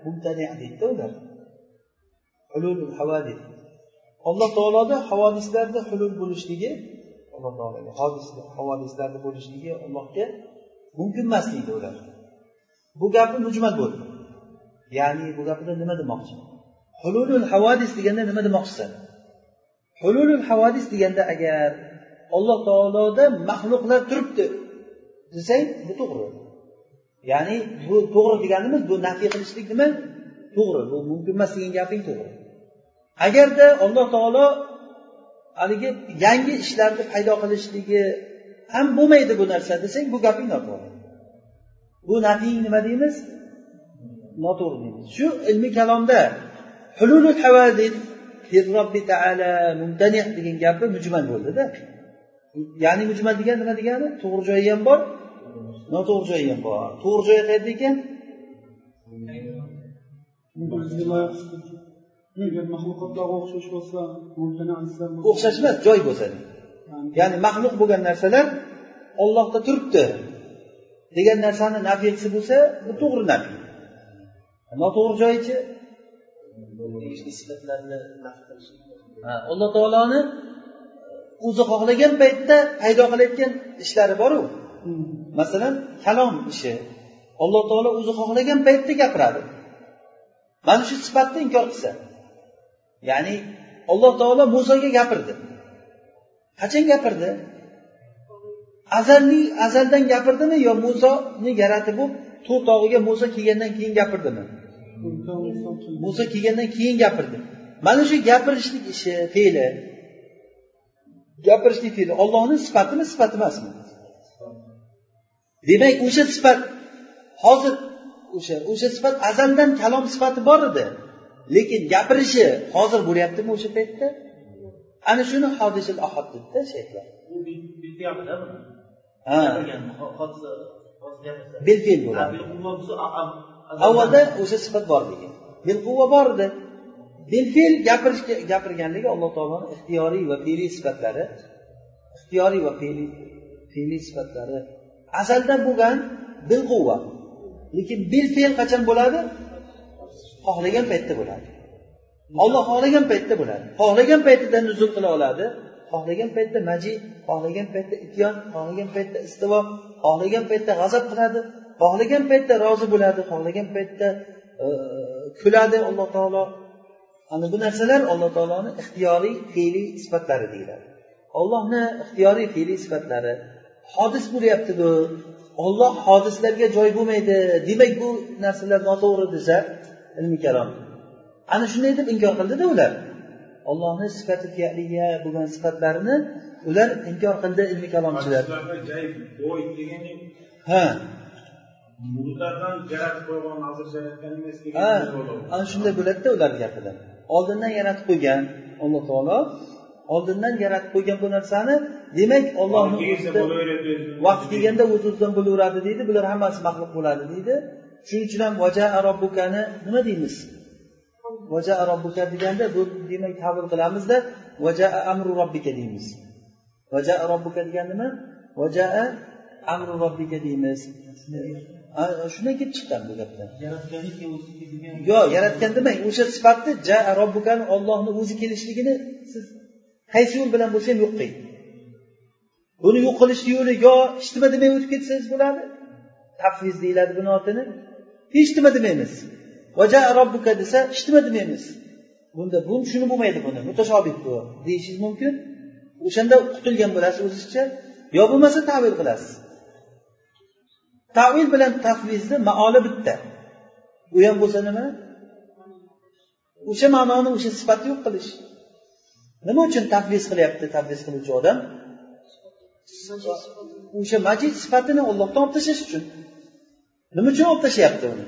mumtani' deydi ular. Hululul hawadis. Alloh taoloda havodislarda hulul bo'lishligi, Alloh taologa havodislarda bo'lishligi Allohga mumkin emas deydi ular. Bu gapi mujmal bo'ldi. Ya'ni bu gapida nima demoqchi? Hululul hawadis deganda nima demoqchisan? Hululul hawadis deganda agar Alloh taoloda maxluqlar turibdi desang, bu to'g'ri. Ya'ni bu to'g'ri deganimiz bu nafiy qilishlik nima? To'g'ri, bu mumkin emas degan gaping to'g'ri. Agarda Alloh taolo haligi yangi ishlarni paydo qilishligi ham bo'lmaydi bu narsa desang, bu gaping noto'g'ri. Bu nafiy nima deymiz? Noto'g'ri deymiz. Shu ilmiy kalomda hululul hawadis Robbi taala mumtani' degan gapi mujmal bo'ldi-da. Ya'ni mujmal degan nima degani? To'g'ri joyi ham bor, noto'g'ri joyi ham bor. To'g'ri joyi qayerda ekan? Agar mahluqotlarga o'xshash bo'lsa, o'xshash emas, joy bo'lsa. Ya'ni maxluq bo'lgan narsalar Allohda turibdi degan narsani nafiy qilsa bo'lsa, bu to'g'ri nafiy. Noto'g'ri joyichi sifatlarni nafiy qilish. Alloh taoloni o'zi xohlagan paytda paydo qilayotgan ishlari bor-ku. Masalan, kalom ishi. Alloh taolo o'zi xohlagan paytda gapiradi. Mana shu sifatni inkor qilsa, ya'ni Alloh taolo Musoga gapirdi. Qachon gapirdi? Azaldan gapirdimi yo Musoni yaratib Tur tog'iga Muso kelgandan keyin gapirdimi? Muso kelgandan keyin gapirdi. Mana shu gapirishlik ishi, fe'li. Gapirishlik fe'li Allohning sifatimi, sifati emasmi? Demak, o'sha sifat hozir o'sha sifat azaldan kalom sifati bor edi. Lekin gapirishi hozir bo'lyaptimi o'sha paytda? Ana shuni hodisil ahad dedi shayxlar. Bu bilfiyapti buni. Ha. Bilfil bo'ladi. Avvalda o'sha sifat bor degan. Bilquva bor edi. Bilfil gapirganligi Alloh taoloning ixtiyoriy va fe'liy sifatlari, sifatlari azaldan bo'lgan bilquva. Lekin bilfil qachon bo'ladi? Xohlagan paytda bo'ladi. Alloh xohlagan paytda bo'ladi. Xohlagan paytida nuzul qila oladi. Xohlagan paytda majid, xohlagan paytda ityon, xohlagan paytda istivo, xohlagan paytda g'azab qiladi, xohlagan paytda rozi bo'ladi, xohlagan paytda kuladi Alloh taolo. Ana bu narsalar Alloh taoloning ixtiyoriy fe'liy sifatlari deyiladi. Allohning ixtiyoriy fe'liy sifatlari hodis bo'lyapti bu. Alloh hodislarga joy bo'lmaydi. Demak bu narsalar noto'g'ri desa, ilmiy kalom. Ana shunday deb inkor qildi-da ular. Allohning sifati fi'liya bo'lgan sifatlarini ular inkor qildi ilmiy kalomchilar. Ha. Mulklardan yaratib qo'ygan, hozir yaratgan emas degan. Ana shunday bo'ladi-da ular gapida. Oldindan yaratib qo'ygan Alloh taolo, oldindan yaratib qo'ygan bu narsani, demak Allohning vaqt kelganda o'z-o'zidan bo'laveradi deydi. Bular hammasi maxluq bo'ladi deydi. Shuning uchun ham vaja'a robbukani nima deymiz? Vaja'a robbuka deganda bu demak ta'bir qilamizda vaja'a amru robbika deymiz. Vaja'a robbuka degan nima? Vaja'a amru robbika deymiz. Shundan kelib chiqqan bu gapdan. Yaratganlikka o'zi kelgan. Yo'q, yaratgan demang. O'sha sifatni ja'a robbukani Allohning o'zi kelishligini siz qaysi yo'l bilan bo'lsa ham yo'q qiling. Buni yo'q qilish yo'li yo hech nima demay o'tib ketsangiz bo'ladi. Tafviz deyiladi buni otini. Hech nima demaymiz. Vaja'a robbuka desa hech nima demaymiz. Bunda bu shuni bo'lmaydi buni. Mutashobih bu deyishingiz mumkin. O'shanda qutulgan bo'lasiz o'zingizcha, yo bo'lmasa ta'vil qilasiz. Ta'vil bilan tafvizni maoli bitta. U ham bo'lsa nima? O'sha ma'noni, o'sha sifatni yo'q qilish. Nima uchun tafviz qilyapti tafviz qiluvchi odam? O'sha majid sifatini Allohdan olib tashlash uchun. Nima uchun olib tashlayapti uni?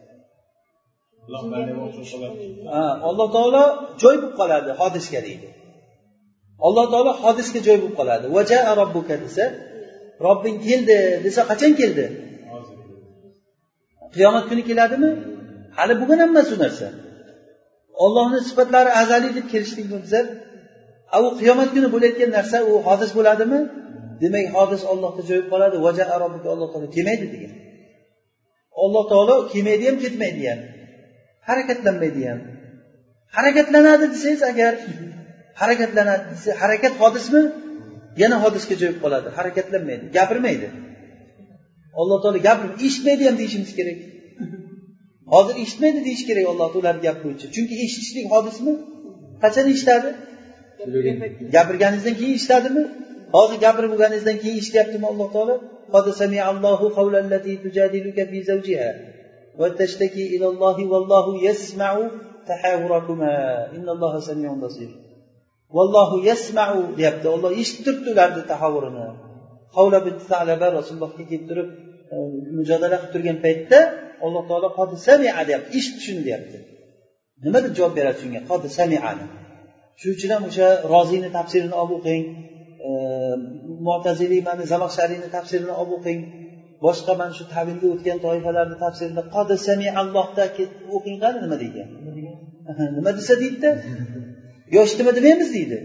Alloh taolo joy bo'lib qoladi hodisga deydi. Alloh taolo hodisga joy bo'lib qoladi. Vaja'a robbuka desa, Robbing keldi desa qachon keldi? Qiyomat kuni keladimi? Hali bugun emas u narsa. Allohning sifatlari azaliy deb kelishlik bo'lsa, u qiyomat kuni bo'layotgan narsa u hodis bo'ladimi? Demak, hodis Allohga joy bo'lib qoladi. Vaja'a robbuka Alloh taolo kelmaydi degan. Alloh taolo kelmaydi ham, ketmaydi ham. harakatlanmaydi ham. Harakatlanadi desangiz agar harakatlanadi desa, harakat hodismi? Yana hodisga jo'yib qoladi. Harakatlanmaydi, gapirmaydi. Alloh taolo eshitmaydi ham deyishimiz kerak. Hozir eshitmaydi deyish kerak Alloh taolaning gap bo'yicha. Chunki eshitishlik hodismi? Qachon eshitadi? Gapirganingizdan keyin eshitadimi? Hozir gapirib bo'lganingizdan keyin eshityaptimi Alloh taolo? Qad sami'allohu qawlallati tujadiluka fi zawjiha va tashtaki ila Allohi vallohu yasma'u tahawurakuma innalloha sami'un basir. Vallohu yasma'u deyapti. Alloh eshitib turibdi ularning tahavvurini. Qavla bint Sa'laba Rasulullohga kelib turib mujodala qilib turgan paytda Alloh taolo qad sami'a deyapti. Eshitdi shuni deyapti. Nima deb javob beradi shunga? Qad sami'ani. Shuning uchun ham o'sha Roziyning tafsirini olib o'qing, Mu'tazili mana Zamaxshariyning tafsirini olib o'qing, boshqa mana shu tavilga o'tgan toifalarning tafsirini qad sami'allohda o'qing qani nima degan? Nima desa deydi-da? Yo eshitdimi demaymiz deydi.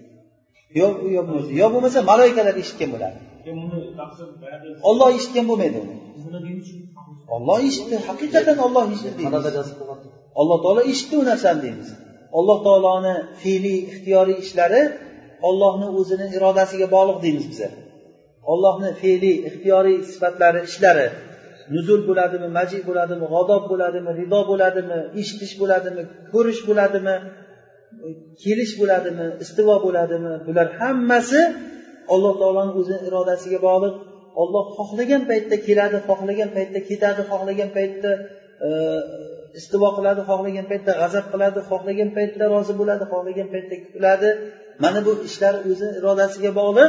Yo bo'lmasa malaikalar eshitgan bo'ladi. Alloh eshitgan bo'lmaydi uni. Alloh eshitdi, haqiqatan Alloh eshitdi. Alloh taolo eshitdi u narsani deymiz. Alloh taoloning fe'li, ixtiyoriy ishlari Allohning o'zining irodasiga bog'liq deymiz biz. Allohning fe'li, ixtiyoriy sifatlari, ishlari nuzul bo'ladimi, maji bo'ladimi, g'adob bo'ladimi, rido bo'ladimi, eshitish bo'ladimi, ko'rish bo'ladimi, kelish bo'ladimi, istivo bo'ladimi, bular hammasi Alloh taoloning o'zining irodasiga bog'liq. Alloh xohlagan paytda keladi, xohlagan paytda ketadi, xohlagan paytda istivo qiladi, xohlagan paytda g'azab qiladi, xohlagan paytda rozi bo'ladi, xohlagan paytda kuladi. Mana bu ishlar o'zi irodasiga bog'liq.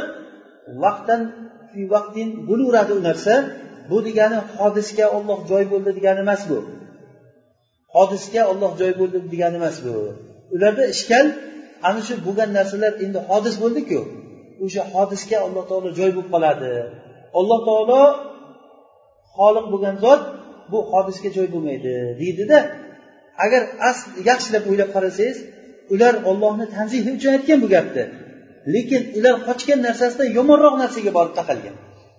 Vaqtin bo'luradi u narsa. Bu degani hodisga Alloh joy bo'ldi degani emas bu. Hodisga Alloh joy bo'ldi degani emas bu. Ularda ishkal ana shu bo'lgan narsalar endi hodis bo'ldi-ku. O'sha hodisga Alloh taolo joy bo'lib qoladi. Alloh taolo xoliq bo'lgan zot bu hodisga joy bo'lmaydi deydi-da. Agar yaxshilab o'ylab qarasangiz, ular Allohni tanzihi uchun aytgan bu gapni. Lekin ular qochgan narsasidan yomonroq narsaga borib taqalgan.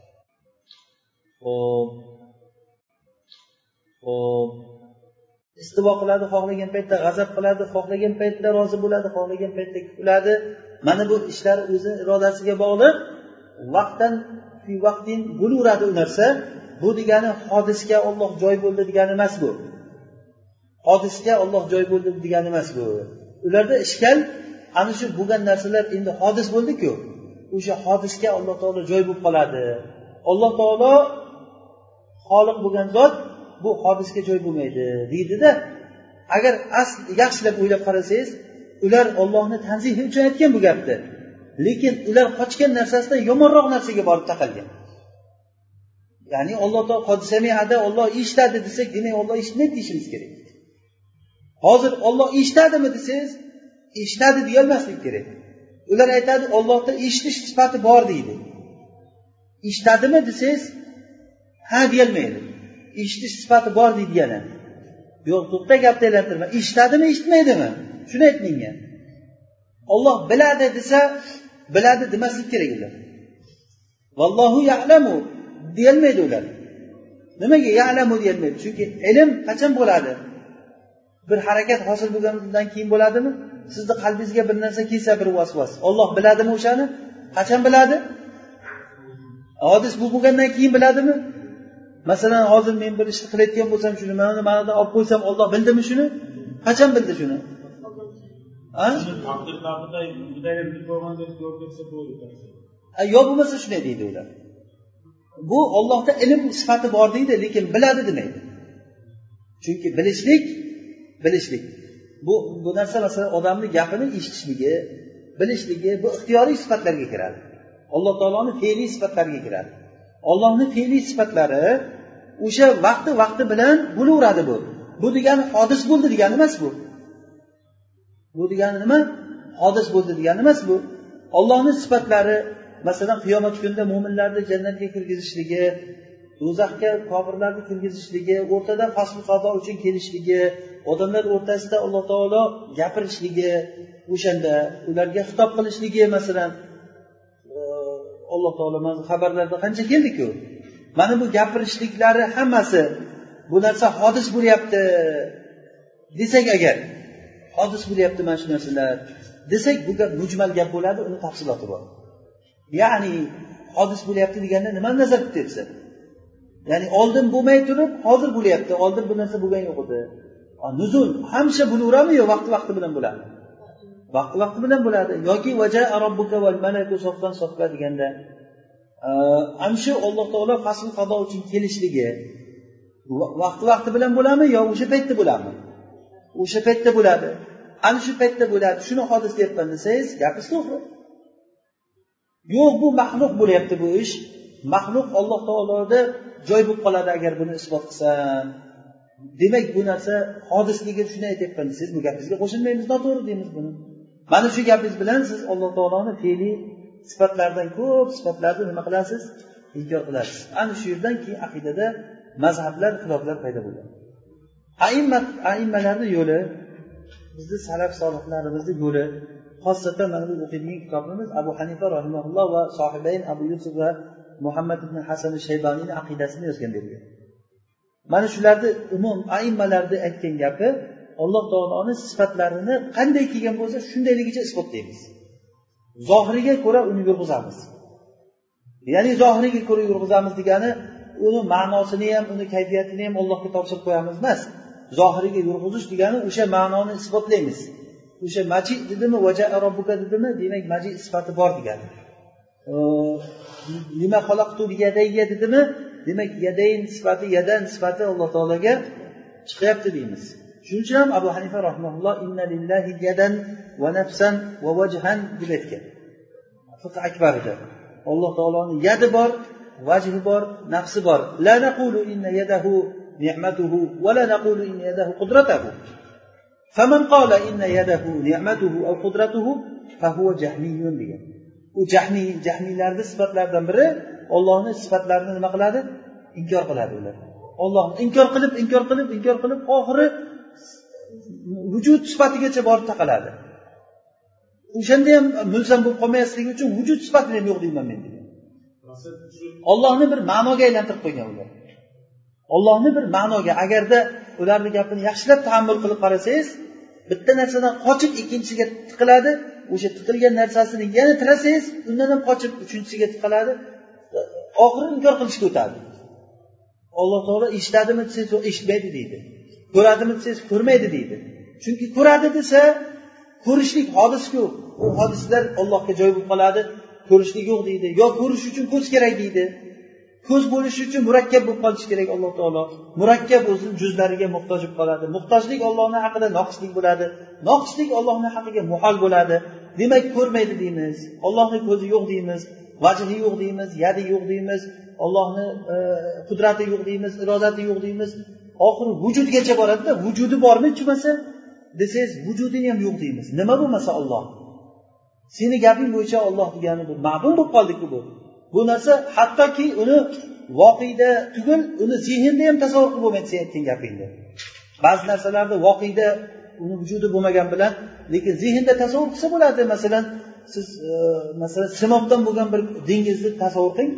Istivo qiladi, xohlagan paytda g'azab qiladi, xohlagan paytda rozi bo'ladi, xohlagan paytda kuladi. Mana bu ishlar o'zi irodasiga bog'liq. Vaqtin bo'luradi u narsa. Bu degani hodisga Alloh joy bo'ldi degani emas bu. Hodisga Alloh joy bo'ldi degani emas bu. Ularda ishkal ana shu bo'lgan narsalar endi hodis bo'ldi-ku. O'sha hodisga Alloh taolo joy bo'lib qoladi. Alloh taolo xoliq bo'lgan zot bu hodisga joy bo'lmaydi deydi-da. Agar yaxshilab o'ylab qarasangiz, ular Allohni tanzihi uchun aytgan bu gapni. Lekin ular qochgan narsasidan yomonroq narsaga borib taqalgan. Ya'ni Alloh taolo qodisamiada Alloh eshitadi desak, demak Alloh eshitmaydi deyishimiz kerak. Hozir Alloh eshitadimi desangiz, eshitadi deya olmaslik kerak. Ular aytadi Allohda eshitish sifati bor deydi. Eshitadimi desangiz, ha deya olmaydi. Eshitish sifati bor deydi yana. Yo'q, to'xta gapni aylantirma. Eshitadimi, eshitmaydimi? Shuni ayt menga. Alloh biladi desa, biladi demaslik kerak ular. Vallohu ya'lamu deyilmaydi ular. Nimaga ya'lamu deyilmaydi? Chunki ilm qachon bo'ladi? Bir harakat hosil bo'lgandan keyin bo'ladimi? Sizni qalbingizga bir narsa kelsa, bir vasvas. Alloh biladimi o'shani? Qachon biladi? Hodis bu bo'lgandan keyin biladimi? Masalan, hozir men bir ishni qilayotgan bo'lsam, shuni ma'noda olib qo'ysam, Alloh bildimi shuni? Qachon bildi shuni? Yo bo'lmasa shunday deydi ular. Bu Allohda ilm sifati bor deydi, lekin biladi demaydi. Chunki bilishlik bu narsa masalan odamning gapini eshitishligi, bilishligi bu ixtiyoriy sifatlarga kiradi. Alloh taoloning fe'liy sifatlariga kiradi. Allohning fe'liy sifatlari o'sha vaqti bilan bo'laveradi bu. Bu degani hodis bo'ldi degani emas bu. Bu degani nima? Hodis bo'ldi degani emas bu. Allohning sifatlari masalan qiyomat kunida mu'minlarni jannatga kirgizishligi, do'zaxga kofirlarni kirgizishligi, o'rtada fasl qado uchun kelishligi, odamlar o'rtasida Alloh taolo gapirishligi, o'shanda ularga xitob qilishligi masalan Alloh taolo mana xabarlarda qancha keldi-ku. Mana bu gapirishliklari hammasi bu narsa hodis bo'lyapti. desak agar hodis bo'lyapti mana shu narsalar desak, bu gap mujmal gap bo'ladi, uni tafsiloti bor. Ya'ni hodis bo'lyapti deganda nimani nazarda tutyapsan? Ya'ni oldin bo'lmay turib hozir bo'lyapti, oldin bu narsa bo'lgan yo'q edi. Nuzul hamsha bo'laveradimi yo vaqti bilan bo'ladi? Vaqti bilan bo'ladi. Yoki vaja'a robbuka val malaku soffan soffa deganda hamsha Alloh taolo fasl qado uchun kelishligi vaqti bilan bo'ladimi yo o'sha paytda bo'ladimi? O'sha paytda bo'ladi. Ana shu paytda bo'ladi. Shuni hodis deyapman desangiz, gapingiz to'g'ri. Yo'q, bu maxluq bo'lyapti bu ish. Maxluq Alloh taoloda joy bo'lib qoladi agar buni isbot qilsam. Demak, bu narsa hodisligi shuni aytayapman desangiz, bu gapingizga qo'shilmaymiz, noto'g'ri deymiz buni. Mana shu gapingiz bilan siz Alloh taoloning fe'li sifatlardan ko'p sifatlarni nima qilasiz? Inkor qilasiz. Ana shu yerdan keyin aqidada mazhablar, xiloflar paydo bo'ladi. A'immalarning yo'li, bizni salaf solihlarimizni yo'li, xosatan mana bu o'qiydigan kitobimiz Abu Hanifa rahimahulloh va sohibayn Abu Yusuf va Muhammad ibn Hasan al-Shayboniyning aqidasini yozgan dedilar. Mana shularni umum a'immalarning aytgan gapi, Alloh taoloning sifatlarini qanday kelgan bo'lsa, shundayligicha isbotlaymiz. Zohiriga ko'ra uni yurg'izamiz. Ya'ni zohiriga ko'ra yurg'izamiz degani, uni ma'nosini ham, uni kayfiyatini ham Allohga topshirib qo'yamiz emas. Zohiriga yurg'izish degani o'sha ma'noni isbotlaymiz. O'sha maji dedimi, vaja'a robbuka dedimi, demak maji sifati bor degani. Nima xalaqtu biyadayya dedimi, demak yadayn sifati, yadan sifati Alloh taolaga chiqyapti deymiz. Shuning uchun ham Abu Hanifa rahimahulloh inna lillahi yadan va nafsan va wajhan deb aytgan. Fiqh akbarida Alloh taoloning yadi bor, vajhi bor, nafsi bor. La naqulu inna yadahu ni'matuhu va la naqulu inna yadahu qudratuhu. Faman qala inna yadahu ni'matuhu aw qudratuhu fa huwa jahmiyun degan. U jahmiylarning sifatlaridan biri, Allohning sifatlarini nima qiladi? Inkor qiladi ular. Allohni inkor qilib oxiri vujud sifatigacha borib taqaladi. O'shanda ham mulzam bo'lib qolmasligi uchun vujud sifatini ham yo'q deyman men degan. Allohni bir ma'noga aylantirib qo'ygan ular. Allohni bir ma'noga, agarda ularning gapini yaxshilab ta'ammul qilib qarasangiz, bitta narsadan qochib ikkinchisiga tiqiladi, o'sha tiqilgan narsasini yana tirasangiz, undan ham qochib uchinchisiga tiqiladi, oxiri inkor qilishga o'tadi. Alloh taolo eshitadimi desangiz, eshitmaydi deydi. Ko'radimi desangiz, ko'rmaydi deydi. Chunki ko'radi desa, ko'rishlik hodis-ku. U hodislar Allohga joy bo'lib qoladi, ko'rishlik yo'q deydi. Yo ko'rish uchun ko'z kerak deydi. Ko'z bo'lishi uchun murakkab bo'lib qolishi kerak Alloh taolo. Murakkab o'zining juzlariga muhtoj bo'lib qoladi. Muhtojlik Allohning haqida noqislik bo'ladi. Noqislik Allohning haqiga muhol bo'ladi. Demak, ko'rmaydi deymiz. Allohning ko'zi yo'q deymiz. Vajhi yo'q deymiz, yadi yo'q deymiz. Allohning qudrati yo'q deymiz, irodati yo'q deymiz. Oxiri vujudgacha boradi-da, vujudi bormi chimasa desangiz, vujudini ham yo'q deymiz. Nima bo'lmasa Alloh. Seni gaping bo'yicha Alloh degani bu ma'lum bo'lib qoldi-ku bu. Bu narsa hattoki uni voqeda tugul, uni zehnda ham tasavvur qilib bo'lmaydi sen aytgan gapingni. Ba'zi narsalarda voqeda uni vujudi bo'lmagan bilan, lekin zehnda tasavvur qilsa bo'ladi. Masalan, siz masalan simobdan bo'lgan bir dengizni tasavvur qiling.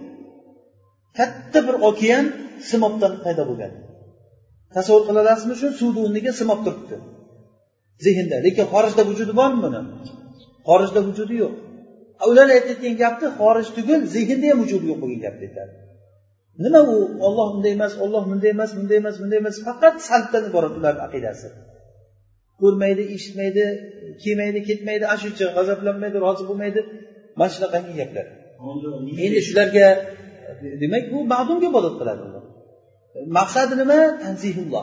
Katta bir okean simobdan paydo bo'lgan. Tasavvur qila olasizmi shu suvning o'rniga simob turibdi zehnda, lekin xorijda vujudi bormi buni? Xorijda vujudi yo'q. Ular aytayotgan gapni xorij tugul, zehnda ham vujudi yo'q bo'lgan gapni aytadi. Nima u? Alloh bunday emas, Alloh bunday emas, bunday emas, bunday emas, faqat salbdan iborat ularning aqidasi. Ko'rmaydi, eshitmaydi, kelmaydi, ketmaydi, ashuncha g'azablanmaydi, rozi bo'lmaydi, mana shunaqangi gaplar. Endi shularga demak bu ma'dumga ibodat qiladi ular. Maqsadi nima? Tanzihulloh.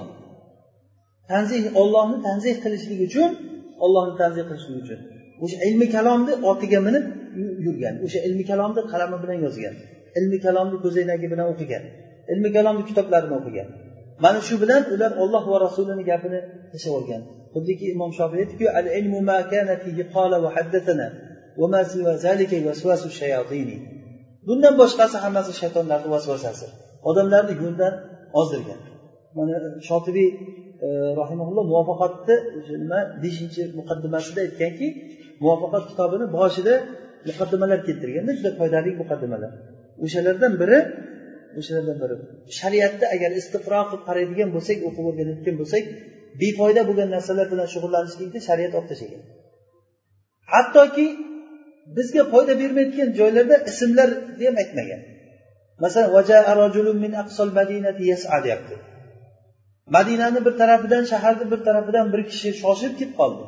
Tanzih, Allohni tanzih qilishlik uchun, Allohni tanzih qilishlik uchun. O'sha ilmiy kalomni otiga minib yurgan. O'sha ilmiy kalomni qalami bilan yozgan. Ilmiy kalomni ko'zoynagi bilan o'qigan. Ilmiy kalomni kitoblarini o'qigan. Mana shu bilan ular Alloh va Rasulining gapini tashlab olgan. Xuddiki Imom Shofiy aytdi-ku, al-ilmu ma kana fihi qala va haddathana va ma siwa zalika waswasu shayatin. Bundan boshqasi hammasi shaytonlarning vasvasasi. Odamlarni yo'ldan ozdirgan. Mana Shofiy rahimahulloh muvaffaqatni 5-muqaddimasida aytganki, muvaffaqat kitobini boshida muqaddimalar keltirganda juda foydali muqaddimalar. O'shalardan biri shariatda agar istiqro qilib qaraydigan bo'lsak, o'qib o'rganayotgan bo'lsak, befoyda bo'lgan narsalar bilan shug'ullanishlikni shariat olib tashlagan. Hattoki bizga foyda bermaydigan joylarda ismlarni ham aytmagan. Masalan, vaja'a rajulun min aqsal madinati yas'a deyapti. Madinani bir tarafidan, shaharni bir tarafidan bir kishi shoshib kelib qoldi.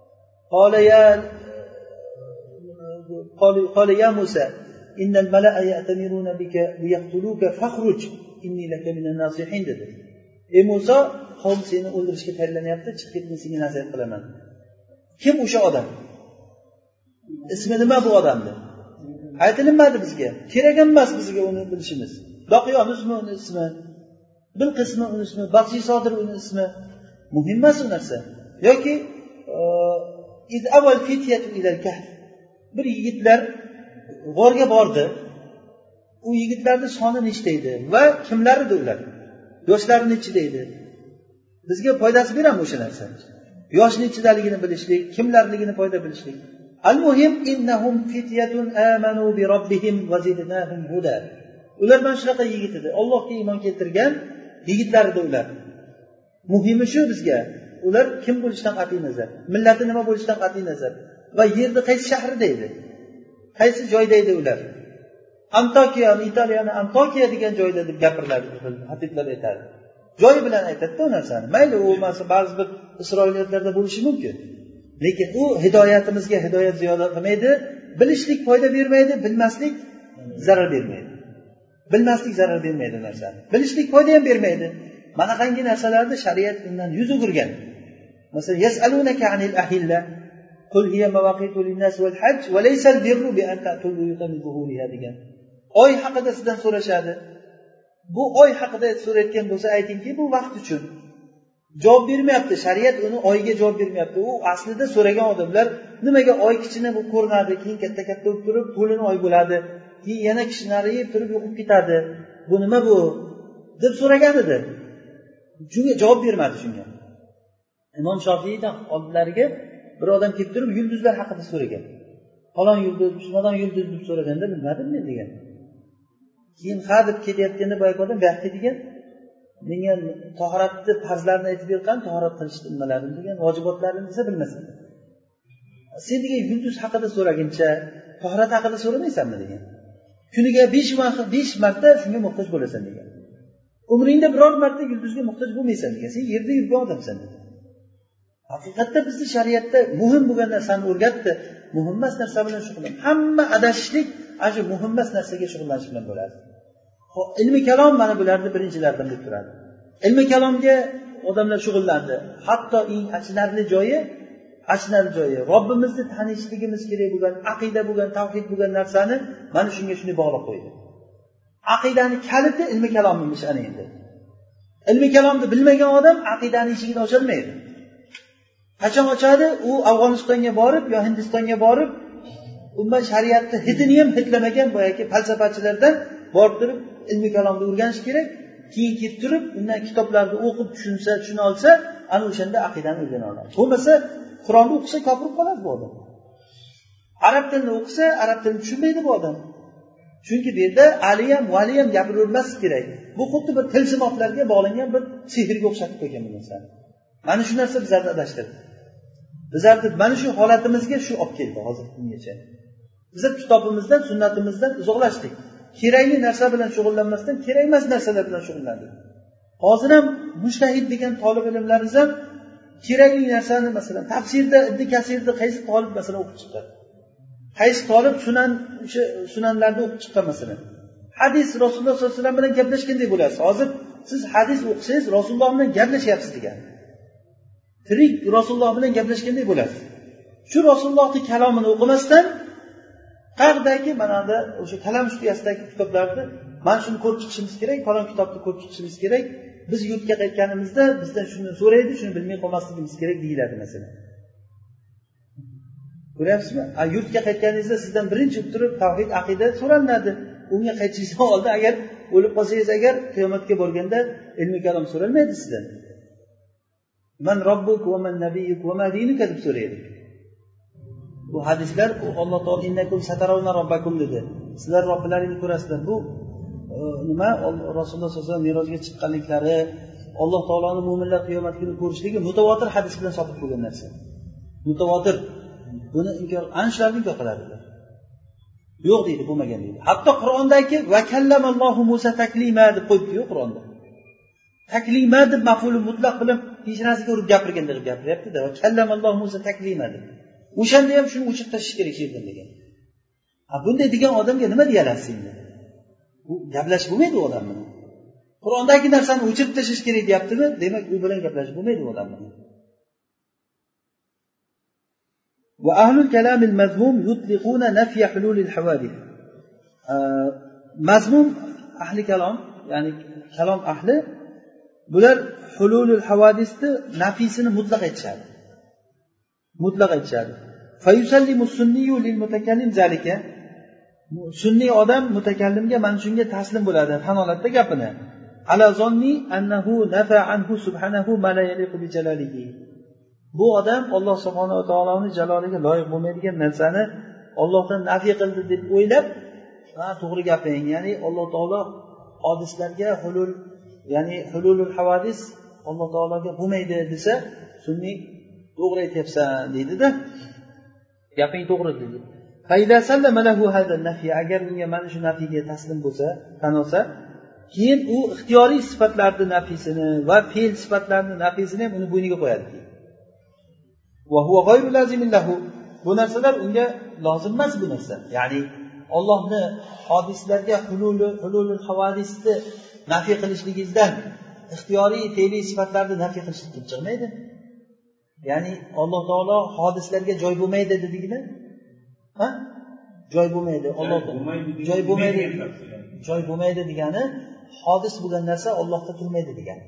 Qala ya Musa innal mala'a ya'tamiruna bika liyaqtuluka fakhruj inni laka minan nasihin dedi. Ey Musa, qavm seni o'ldirishga tayyorlanyapti, chiqib ket, men senga nasihat qilaman. Kim o'sha odam? Ismi nima bu odamni? Aytilinmadi bizga. Kerak emas bizga uni bilishimiz. Doqiyonizmi uni ismi? Bilqismi uni ismi? Baxshi Sodir uni ismi? Muhim emas u narsa. Yoki iz awal fityatu ila al-kahf. Bir yigitlar g'orga bordi. U yigitlarning soni nechta edi va kimlar edi ular? Yoshlarining ichida edi. Bizga foydasi berami o'sha narsa? Yoshning ichidaligini bilishlik, kimlarligini foyda bilishlik. Al-muhim innahum fityatun amanu bi robbihim va zidnahum huda. Ular mana shunaqa yigit edi. Allohga iymon keltirgan yigitlar edi ular. Muhimi shu bizga. Ular kim bo'lishidan qat'iy nazar, millati nima bo'lishidan qat'iy nazar va yerda qaysi shahrida edi? Qaysi joyda edi ular? Antokiya, Italiyani Antokiya degan joyda deb gapiriladi, hadislar aytadi. Joyi bilan aytadi-da u narsani. Mayli, u bo'lmasa ba'zi bir Isroiliyatlarda bo'lishi mumkin. Lekin u hidoyatimizga hidoyat ziyoda qilmaydi, bilishlik foyda bermaydi, bilmaslik zarar bermaydi. Bilmaslik zarar bermaydi narsani. Bilishlik foyda ham bermaydi. Mana qanday narsalarni shariat undan yuz o'girgan. Masalan, yas'alunaka 'anil ahilla qul hiya mawaqitu lin-nas wal hajj wa laysa al-birru bi an ta'tul buyutan min zuhuriha degan. Oy haqida sizdan so'rashadi. Bu oy haqida so'rayotgan bo'lsa aytingki, bu vaqt uchun. Javob bermayapti, shariat uni oyga javob bermayapti. U aslida so'ragan odamlar nimaga oy kichkina bo'lib ko'rinadi, keyin katta-katta bo'lib turib to'lin oy bo'ladi, keyin yana kishinariyib turib yo'qib ketadi. Bu nima bu? deb so'ragan edi. Shunga javob bermadi shunga. Imom Shofiydan oldilariga bir odam kelib turib yulduzlar haqida so'ragan. Falon yulduz, shundan yulduz deb so'raganda bilmadim men degan. Keyin deb ketayotganda boya odam bu yoqqa degan, menga tahoratni farzlarini aytib bergan, tahorat qilishni nimalarini degan, vojibotlarini desa bilmasan. Sen degan yulduz haqida so'raguncha, tahorat haqida so'ramaysanmi degan. Kuniga 5 marta shunga muhtoj bo'lasan degan. Umringda biror marta yulduzga muhtoj bo'lmaysan degan. Sen yerda yurgan odamsan. Haqiqatda bizni shariatda muhim bo'lgan narsani o'rgatdi. Muhim emas narsa bilan shug'ullan. Hamma adashishlik shu muhim emas narsaga shug'ullanish bilan bo'ladi. Ilmiy kalom mana bularning birinchilaridan deb turadi. Ilmiy kalomga odamlar shug'ullandi. Hatto eng achinarli joyi Robbimizni tanishligimiz kerak bo'lgan, aqida bo'lgan, tavhid bo'lgan narsani mana shunga shuni bog'lab qo'ydi. Aqidani kaliti ilmiy kalomimiz ana endi. Ilmiy kalomni bilmagan odam aqidani eshigini ocha olmaydi. Qachon ochadi? U Afg'onistonga borib yo Hindistonga borib, umuman shariatni hidini ham hidlamagan boyagi falsafachilardan borib turib ilmiy kalomni o'rganish kerak. Keyin kelib turib, undan kitoblarni o'qib tushuna olsa, ana o'shanda aqidani o'rgana oladi. Bo'lmasa, Qur'onni o'qisa kofir qoladi bu odam. Arab tilini o'qisa, arab tilini tushunmaydi bu odam. Chunki bu yerda aliyam, valiyam gapiravermas kerak. Bu xuddi bir tilsimoflarga bog'langan bir sehrga o'xshatib qo'ygan bu narsani. Mana shu narsa bizlarni adashtirdi. Bizlarni mana shu holatimizga shu olib keldi hozirgi kungacha. Bizlar kitobimizdan, sunnatimizdan uzoqlashdik. Kerakli narsa bilan shug'ullanmasdan, kerak emas narsalar bilan shug'ullandik. Hozir ham mujtahid degan talab ilmlarimiz ham kerakli narsani, masalan, tafsirda, Ibn Kasirda qaysi talib masalan o'qib chiqqan. Qaysi talib sunanlarni o'qib chiqqan masalan. Hadis Rasululloh sollallohu alayhi vasallam bilan gaplashganday bo'lasiz. Hozir siz hadis o'qisangiz Rasululloh bilan gaplashyapsiz degan. Tirik Rasululloh bilan gaplashganday bo'lasiz. Shu Rasulullohning kalomini o'qimasdan qardagi manada o'sha kalam ustiyasidagi kitoblarni mana shuni ko'rib chiqishimiz kerak, falon kitobni ko'rib chiqishimiz kerak. Biz yurtga qaytganimizda bizdan shuni so'raydi, shuni bilmay qolmasligimiz kerak deyiladi masalan. Ko'ryapsizmi? Yurtga qaytganingizda sizdan birinchi turib tavhid, aqida so'raladi. Unga qaytishingizdan oldin agar o'lib qolsangiz, agar qiyomatga borganda ilmiy kalom so'ralmaydi sizdan. Man robbuk va man nabiyuk va ma dinuka deb so'raydi. Bu hadislar Alloh taolo innakum satarawna robbakum dedi. Sizlar Robbilaringizni ko'rasizlar. Bu nima? Rasululloh sollallohu alayhi vasallam merojga chiqqanliklari, Alloh taoloning mo'minlar qiyomat kuni ko'rishligi mutavotir hadis bilan sobit bo'lgan narsa. Mutavotir. Buni inkor, ana shularni inkor qiladilar. Yo'q deydi, bo'lmagan deydi. Hatto Qur'ondagi va kallamallohu Musa taklima deb qo'yibdi-ku Qur'onda. Taklima deb maf'ul mutlaq bilan peshanasiga urib gapirgan deb gapiryapti-da. Va kallamallohu Musa taklima deb. O'shanda ham shuni o'chirib tashlash kerak she'rdan degan. Bunday degan odamga nima deyalasiz endi? Bu gaplashib bo'lmaydi u odam bilan. Qur'ondagi narsani o'chirib tashlash kerak deyaptimi? Demak, u bilan gaplashib bo'lmaydi u odam bilan. Va ahlul kalam al-mazmum yutliquna nafy hulul al-hawadith. Mazmum ahli kalom, ya'ni kalom ahli bular hulul al-hawadithni nafisini mutlaq aytishadi. Mutlaq aytishadi. Fa yusallimu as-sunniyu lil-mutakallim zalika. Sunniy odam mutakallimga mana shunga taslim bo'ladi, tan oladida gapini. Ala zonni annahu nafa anhu subhanahu ma la yaliqu bi jalalihi. Bu odam Alloh subhanahu va taoloning jaloliga loyiq bo'lmaydigan narsani Allohdan nafiy qildi deb o'ylab, to'g'ri gaping, ya'ni Alloh taolo hodislarga hulul, ya'ni hululul hawadis Alloh taologa bo'lmaydi desa, sunniy to'g'ri aytyapsan deydi-da. Gaping to'g'ri dedi. Fa idza sallama lahu hadha an-nafi, agar unga mana shu nafiyga taslim bo'lsa, tan olsa, keyin u ixtiyoriy sifatlarning nafisini va fe'l sifatlarning nafisini ham uni bo'yniga qo'yadi. Va huwa ghayru lazimin lahu. Bu narsalar unga lozim emas bu narsa. Ya'ni Allohni hodislarga hululul hawadisni nafiy qilishligingizdan ixtiyoriy fe'liy sifatlarni nafiy qilishlik kelib chiqmaydi. Ya'ni Alloh taolo hodislarga joy bo'lmaydi dedigina? Ha? Joy bo'lmaydi. Alloh joy bo'lmaydi. Joy bo'lmaydi degani hodis bo'lgan narsa Allohda turmaydi degani.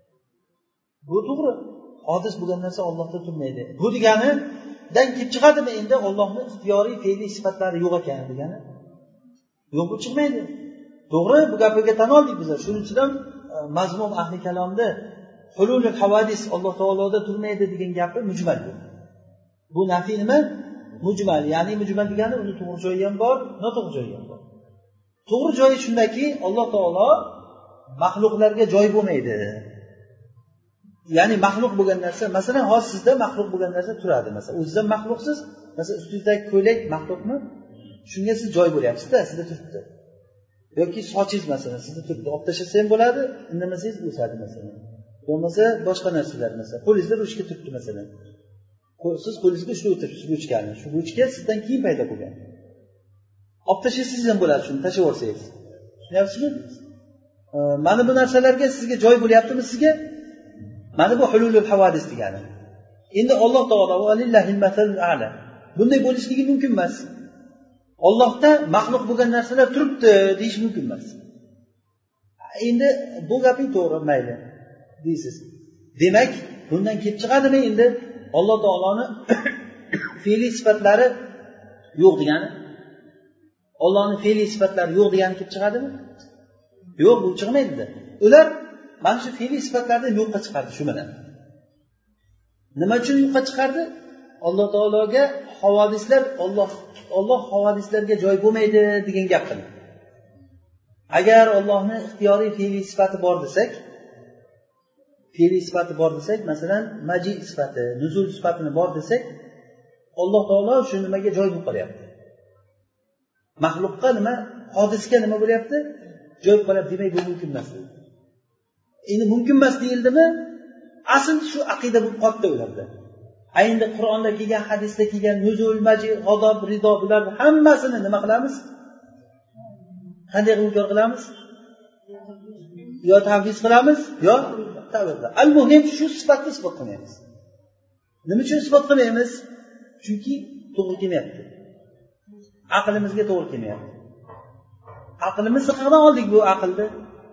Bu to'g'ri. Hodis bo'lgan narsa Allohda turmaydi. Bu deganidan kelib chiqadimi endi Allohning ixtiyoriy fe'liy sifatlari yo'q ekan degani? Yo'q bu chiqmaydi. To'g'ri, bu gapiga tan oldik biz. Shuning uchun ham mazmum ahli kalomda hululul hawadis Alloh taoloda turmaydi degan gapi mujmal bu. Bu nafiy nima? Mujmal. Ya'ni mujmal degani uni to'g'ri joyi ham bor, noto'g'ri joyi ham bor. To'g'ri joyi shundaki, Alloh taolo maxluqlarga joy bo'lmaydi. Ya'ni maxluq bo'lgan narsa, masalan, hozir sizda maxluq bo'lgan narsa turadi. Masalan, o'zingizdan maxluqsiz, masalan, ustingizdagi ko'ylak maxluqmi? Shunga siz joy bo'lyapsiz-da, sizda turibdi. Yoki sochingiz masalan, sizda turibdi. Olib tashlasa ham bo'ladi, indamasangiz o'sadi masalan. Bo'lmasa boshqa narsalar masalan, qo'lingizda ruchka turibdi masalan. Siz qo'lingizga ushlab o'tiribsiz ruchkani. Shu ruchka sizdan keyin paydo bo'lgan. Olib tashlasangiz ham bo'ladi, shuni tashlab olsangiz. Tushunyapsizmi? Mana bu narsalarga sizga joy bo'lyaptimi sizga? Mana bu hululul hawadis degani. Endi Alloh taolo va lillahil masalul a'la. Bunday bo'lishligi mumkin emas. Allohda maxluq bo'lgan narsalar turibdi deyish mumkin emas. Endi bu gaping to'g'ri, mayli deysiz. Demak, bundan kelib chiqadimi endi Alloh taoloning fe'liy sifatlari yo'q degani? Allohning fe'liy sifatlari yo'q degani kelib chiqadimi? Yo'q, bu chiqmaydi. Ular mana shu fe'liy sifatlarni yo'qqa chiqardi shu bilan. Nima uchun yo'qqa chiqardi? Alloh taologa havodislar, Alloh havodislarga joy bo'lmaydi degan gap qildi. Agar Allohning ixtiyoriy fe'liy sifati bor desak, masalan, maji sifati, nuzul sifatini bor desak, Alloh taolo shu nimaga joy bo'lib qolyapti. Maxluqqa nima, hodisga nima bo'lyapti? Joy bo'lib qolyapti, demak bu mumkin emas. Endi mumkin emas deyildimi? Asl shu aqida bo'lib qoldi ularda. Endi Qur'onda kelgan, hadisda kelgan nuzul, maji, g'azob, rido bularni hammasini nima qilamiz? Qanday qilib inkor qilamiz? Yo tavfiz qilamiz, yo tavfiz. Al-muhim shu sifatni isbot qilmaymiz. Nima uchun isbot qilmaymiz? Chunki to'g'ri kelmayapti. Aqlimizga to'g'ri kelmayapti. Aqlimizni qayerdan oldik bu aqlni?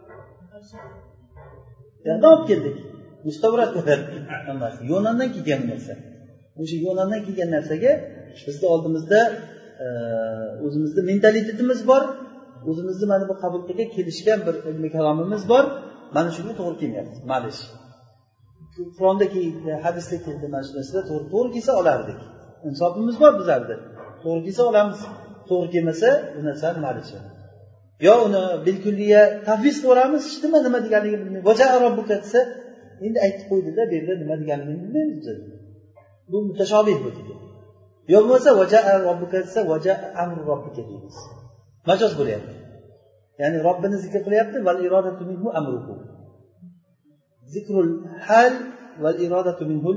Yana olib keldik. Mustavrat bo'lyapti hammasi. Yunondan kelgan narsa. O'sha Yunondan kelgan narsaga bizning oldimizda o'zimizning mentalitetimiz bor, o'zimizning mana bu qabul qilgan kelishgan bir ilmiy kalomimiz bor. Mana shunga to'g'ri kelmayapti. Ma'lish. Qur'onda keldi, hadisda keldi, mana shu narsalar to'g'ri kelsa olardik. Insofimiz bor bizlarda. To'g'ri kelsa olamiz. To'g'ri kelmasa bu narsani ma'lishi. yo uni bilkulliya tafviz qilamiz, hech nima deganligini bilmaydi. Vaja'a robbuka desa, endi aytib qo'ydida, bu yerda nima deganligini bilmaymiz. Bu mutashobih bo'ldi. Yo bo'lmasa vaja'a robbuka desa, vaja'a amru robbika deymiz. Majoz bo'lyapti. Ya'ni Robbini zikr qilyapti, val irodatu minhu amruhu. Zikrul hal val irodatu minhu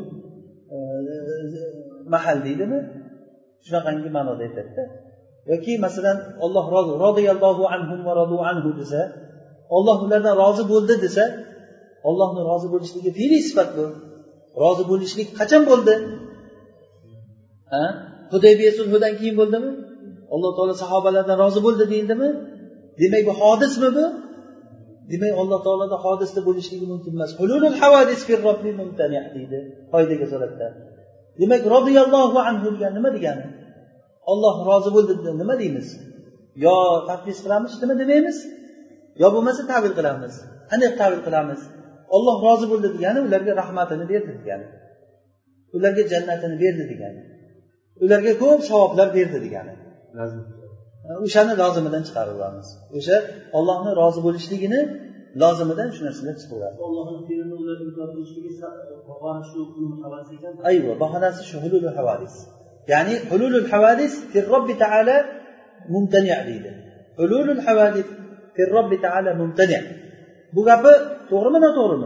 mahal deydimi? Shunaqangi ma'noda aytadi. Yoki masalan Alloh rozi, radiyallohu anhum va radu anhu desa, Alloh ulardan rozi bo'ldi desa, Allohning rozi bo'lishligi fe'liy sifat bu. Rozi bo'lishlik qachon bo'ldi? Hudaybiya sulhidan keyin bo'ldimi? Alloh taolo sahobalardan rozi bo'ldi deyildimi? Demak bu hodismi bu? Demak Alloh taoloda hodisda bo'lishligi mumkin emas. Hululul hawadis fi robbi mumtani' deydi qoidaga so'ratda. Demak radiyallohu anhu degan nima degani? Alloh rozi bo'ldi deb nima deymiz? Yo tafviz qilamiz, nima demaymiz? Yo bo'lmasa ta'vil qilamiz. Qanday ta'vil qilamiz? Alloh rozi bo'ldi degani ularga rahmatini berdi degani. Ularga jannatini berdi degani. Ularga ko'p savoblar berdi degani. O'shani lozimidan chiqaramiz. O'sha Allohning rozi bo'lishligini lozimidan shu narsalar chiqadi. Allohning fe'lini ularga inkor qilishligi bahonasi shu hulul havodis ekan. Ayvo, bahonasi shu hulul havodis. Ya'ni hululul havodis fi Robbi taala mumtani' deydi. Hululul havodis fi Robbi taala mumtani'. Bu gapi to'g'rimi, noto'g'rimi?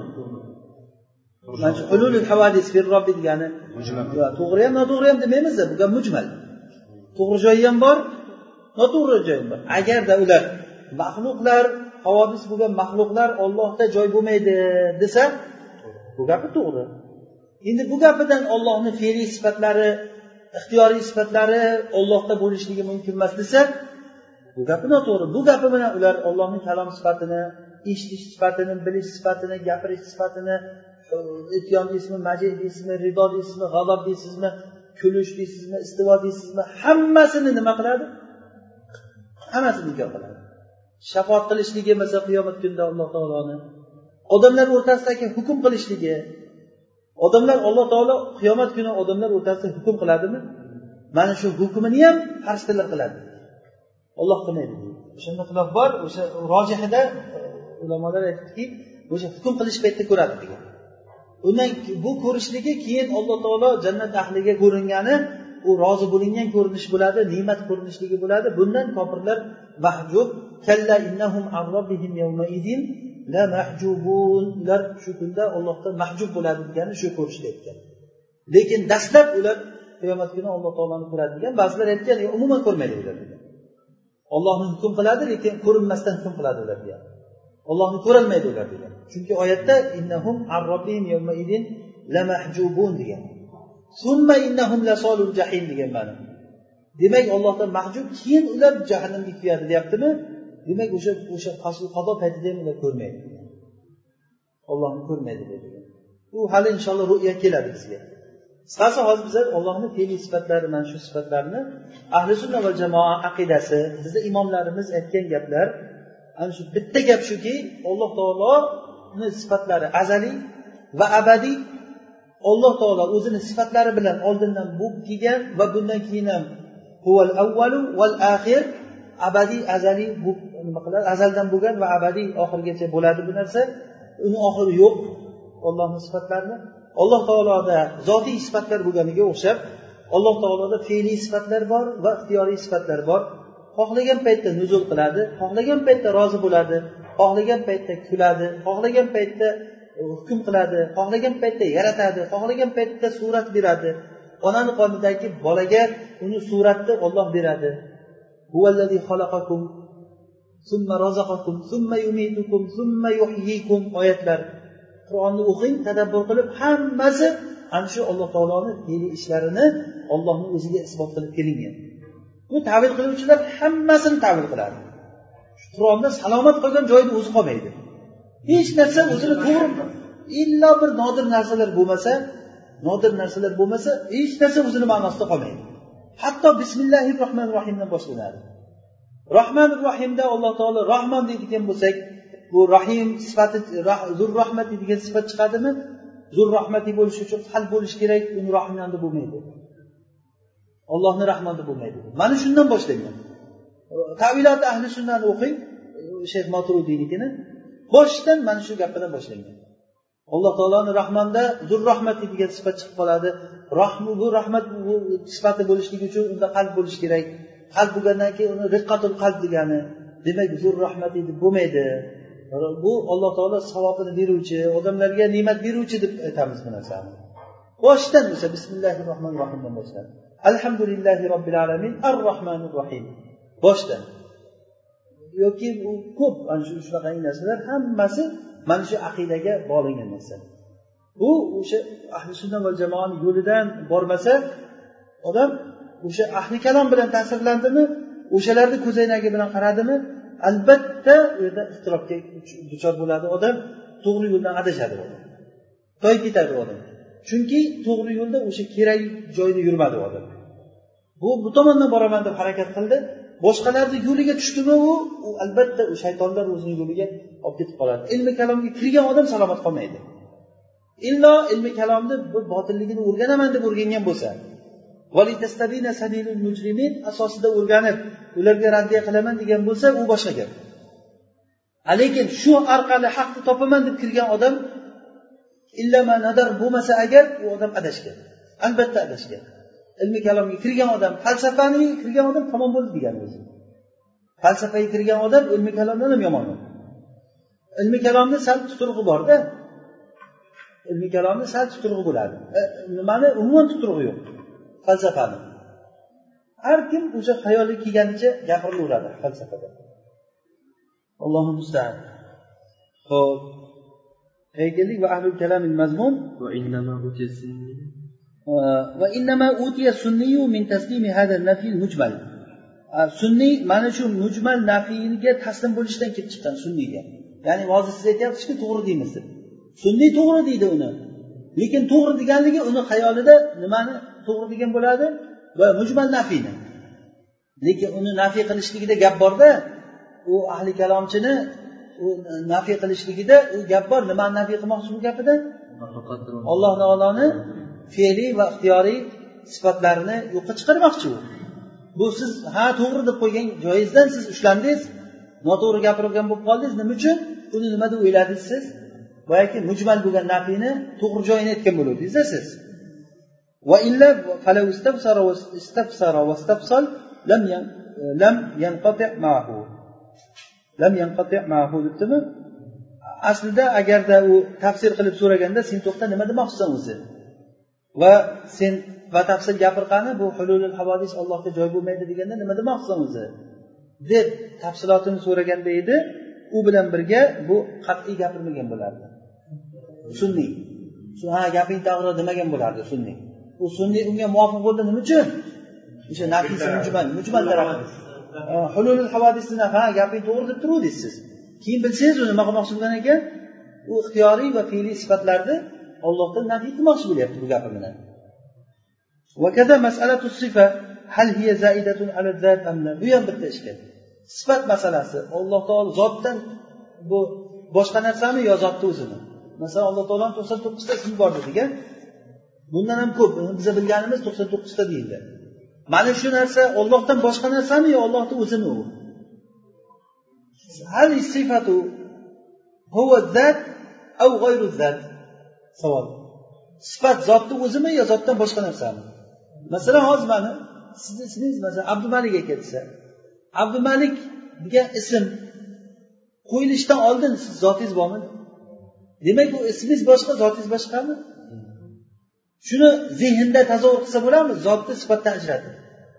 Mana shu hululul havodis fi Robbi degani to'g'ri ham, noto'g'ri ham demaymiz, bu gap mujmal. To'g'ri joyi ham bor, noto'g'ri joyi ham bor. Agarda ular maxluqlar, havodis bo'lgan maxluqlar Allohda joy bo'lmaydi desa, bu gapi to'g'ri. Endi bu gapidan Allohning fe'liy sifatlari, ixtiyoriy sifatlari Allohda bo'lishligi mumkin emas desa, bu gapi noto'g'ri. Bu gapi bilan ular Allohning kalom sifatini, eshitish sifatini, bilish sifatini, gapirish sifatini, ityon deysizmi, majid deysizmi, rido deysizmi, g'azab deysizmi, kulish deysizmi, istivo deysizmi, hammasini nima qiladi? Hammasini inkor qiladi. Shafoat qilishligi, masalan, qiyomat kunida Alloh taoloni odamlar o'rtasidagi hukm qilishligi. Odamlar Alloh taolo qiyomat kuni odamlar o'rtasida hukm qiladimi? Mana shu hukmini ham farishtalar qiladi. Alloh qilmaydi. O'shanda xilof bor. O'sha rojihida ulamolar aytdiki, o'sha hukm qilish paytida ko'radi degan. Undan bu ko'rishligi keyin Alloh taolo jannat ahliga ko'ringani, u rozi bo'lingan ko'rinish bo'ladi, ne'mat ko'rinishligi bo'ladi. Bundan kofirlar mahjub, kalla innahum an robbihim yawma idin la mahjubun. Ular shu kunda Allohdan mahjub bo'ladi degani shu ko'rishda aytgan. Lekin dastlab ular qiyomat kuni Alloh taoloni ko'radi degan. Ba'zilar aytgan, umuman ko'rmaydi ular degan. Allohni hukm qiladi, lekin ko'rinmasdan hukm qiladi ular degan. Allohni ko'rolmaydi ular degan. Chunki oyatda innahum an robbihim yawma idin la mahjubun degan. Summa innahum lasolul jahim degan ma'no. Demak Allohdan mahjub, keyin ular jahannamga kuyadi deyaptimi? Demak o'sha qado paytida ham ular ko'rmaydi. Allohni ko'rmaydi degan. Bu hali inshaalloh ru'ya keladi bizga. Qisqasi hozir biz Allohning fe'liy sifatlari, mana shu sifatlarni ahli sunna va jamoa aqidasi, bizda imomlarimiz aytgan gaplar, ana shu bitta gap shuki, Alloh taoloning sifatlari azaliy va abadiy. Alloh taolo o'zini sifatlari bilan oldindan bo'lib kelgan va bundan keyin ham huval avvalu val axir, abadiy, azaliy, bu nima qiladi? Azaldan bo'lgan va abadiy oxirgacha bo'ladi bu narsa. Uni oxiri yo'q. Allohning sifatlarini Alloh taoloda zotiy sifatlar bo'lganiga o'xshab, Alloh taoloda fe'liy sifatlar bor va ixtiyoriy sifatlar bor. Xohlagan paytda nuzul qiladi, xohlagan paytda rozi bo'ladi, xohlagan paytda kuladi, xohlagan paytda hukm qiladi, xohlagan paytda yaratadi, xohlagan paytda surat beradi. Onani qonidagi bolaga uni suratni Alloh beradi. Huvallazi xalaqakum summa razaqakum summa yumitukum summa yuhyikum oyatlar. Qur'onni o'qing, tadabbur qilib, hammasi ana shu Alloh taoloning fe'li ishlarini Allohning o'ziga isbot qilib kelingan. Bu ta'vil qiluvchilar hammasini ta'vil qiladi. Qur'onda salomat qolgan joyida o'zi qolmaydi. Hech narsa o'zini to'g'ri, illo bir nodir narsalar bo'lmasa, hech narsa o'zini ma'nosida qolmaydi. Hatto bismillahir rohmanir rohimdan boshlanadi. Rahmanir rohimda Alloh taolo Rahman deydigan bo'lsak, bu Rahim sifati, Zur rahmat degan sifat chiqadimi? Zur rahmati bo'lishi uchun qalb bo'lish kerak, uni Rahmonda bo'lmaydi. Allohning Rahmonda bo'lmaydi. Mana shundan boshlangan. Ta'vilot ahli sunnani o'qing, Shayx Moturudiynikini boshdan mana shu gap bilan boshlangan. Alloh taoloni rahmonda zur rahmati degan sifat chiqib qoladi. Bu rahmat bu sifati bo'lishligi uchun unda qalb bo'lish kerak. Qalb bo'lgandan keyin uni riqqatul qalb degani. Demak, zur rahmati deb bo'lmaydi. Bu Alloh taolo savobini beruvchi, odamlarga ne'mat beruvchi deb aytamiz bu narsani. Boshdan esa bismillahir rohmanir rohimdan boshlanadi. Alhamdulillahi robbil alamin arrohmanir rohim. Boshdan. Yoki bu ko'p ana shunaqa narsalar hammasi mana shu aqidaga bog'langan narsa. Bu o'sha ahli sunna va jamoaning yo'lidan bormasa, odam o'sha ahli kalom bilan ta'sirlandimi, o'shalarni ko'zoynagi bilan qaradimi, albatta u yerda ixtirofga duchor bo'ladi odam, to'g'ri yo'ldan adashadi odam. Toyib ketadi odam. Chunki to'g'ri yo'lda o'sha kerak joyda yurmadi odam. Bu tomondan boraman deb harakat qildi. Boshqalarning yo'liga tushdimi u albatta u shaytonlar o'zining yo'liga olib ketib qoladi. Ilmi kalomga kirgan odam salomat qolmaydi. Illo ilmi kalomni bu botilligini o'rganaman deb o'rgangan bo'lsa, valitastabina sabilul mujrimin asosida o'rganib, ularga raddiya qilaman degan bo'lsa, u boshqa gap. Lekin shu orqali haqni topaman deb kirgan odam illama nadar bo'lmasa agar u odam adashgan. Albatta adashgan. Ilmi kalomga kirgan odam, falsafani kirgan odam tamom bo'ldi degan o'zi. Falsafaga kirgan odam ilmi kalomdan ham yomon. Ilmi kalomda sal tuturug'i bor-da. Ilmi kalomda sal tuturug'i bo'ladi. Nimani umuman tuturug'i yo'q. Falsafani. Har kim o'sha xayoliga kelganicha gapiraveradi falsafada. Allohum musta'an. Xo'p. Aytaylik va ahlul kalamil mazmun va innama utiya sunniyu min taslimi hada an-nafi al-mujmal. Sunniy mana shu mujmal nafiyiga taslim bo'lishdan kelib chiqqan sunniga. Ya'ni hozir siz aytyapsizki, to'g'ri deymiz deb. Sunniy to'g'ri deydi uni. Lekin to'g'ri deganligi uni xayolida nimani to'g'ri degan bo'ladi va mujmal nafiyni. Lekin uni nafiy qilishligida gap bor-da, u ahli kalomchini u nafiy qilishligida u gap bor. Nima nafiy qilmoqchi bu gapida? Alloh taoloni fe'li va ixtiyoriy sifatlarini yo'qqa chiqarmoqchi u. Bu siz ha to'g'ri deb qo'ygan joyingizdan siz ushlandingiz, noto'g'ri gapirgan bo'lib qoldingiz. Nima uchun? Uni nima deb o'yladingiz siz? Boyaki mujmal bo'lgan nafiyni to'g'ri joyini aytgan bo'lardingiz siz. Va illa falau istafsara va istafsal lam yanqati' ma'hu. Lam yanqati' ma'hu debdimi? Aslida agarda u tafsir qilib so'raganda sen to'xta nima demoqchisan o'zi? Va sen batafsil gapirqani bu hululul havodis Allohga joy bo'lmaydi deganda nima demoqchisan o'zi? Deb tafsilotini so'raganda edi, u bilan birga bu qat'iy gapirmagan bo'lardi. Sunniy. Ha gaping to'g'ri demagan bo'lardi sunniy. U sunniy unga muvofiq bo'ldi nima uchun? O'sha nafisi mujmal tarafı. Hululul havodisni ha gaping to'g'ri deb turuvdingiz siz. Keyin bilsangiz uni nima qilmoqchi bo'lgan ekan? U ixtiyoriy va fe'liy sifatlarni Allohdan nafiy qilmoqchi bo'lyapti bu gapi bilan. Va kaza mas'alatu sifa hal hiya zaidatun ala zat am la? Bu ham bitta ishkal. Sifat masalasi Alloh taolo zotdan bu boshqa narsami yo zotni o'zimi? Masalan Alloh taoloning 99 ta ismi bor degan. Bundan ham ko'p. Biz bilganimiz 99 ta deyildi. Mana shu narsa Allohdan boshqa narsami yo Allohning o'zimi u? Hal sifatu huwa zat aw ghayru zat? Savol. Sifat zotning o'zimi yo zotdan boshqa narsami? Masalan hozir mana sizni ismingiz masalan Abdumalik ekansa, Abdumalik degan ism qo'yilishdan oldin siz zotingiz bormi? Demak bu ismingiz boshqa, zotingiz boshqami? Shuni zehnda tasavvur qilsa bo'ladimi? Zotni sifatdan ajratib.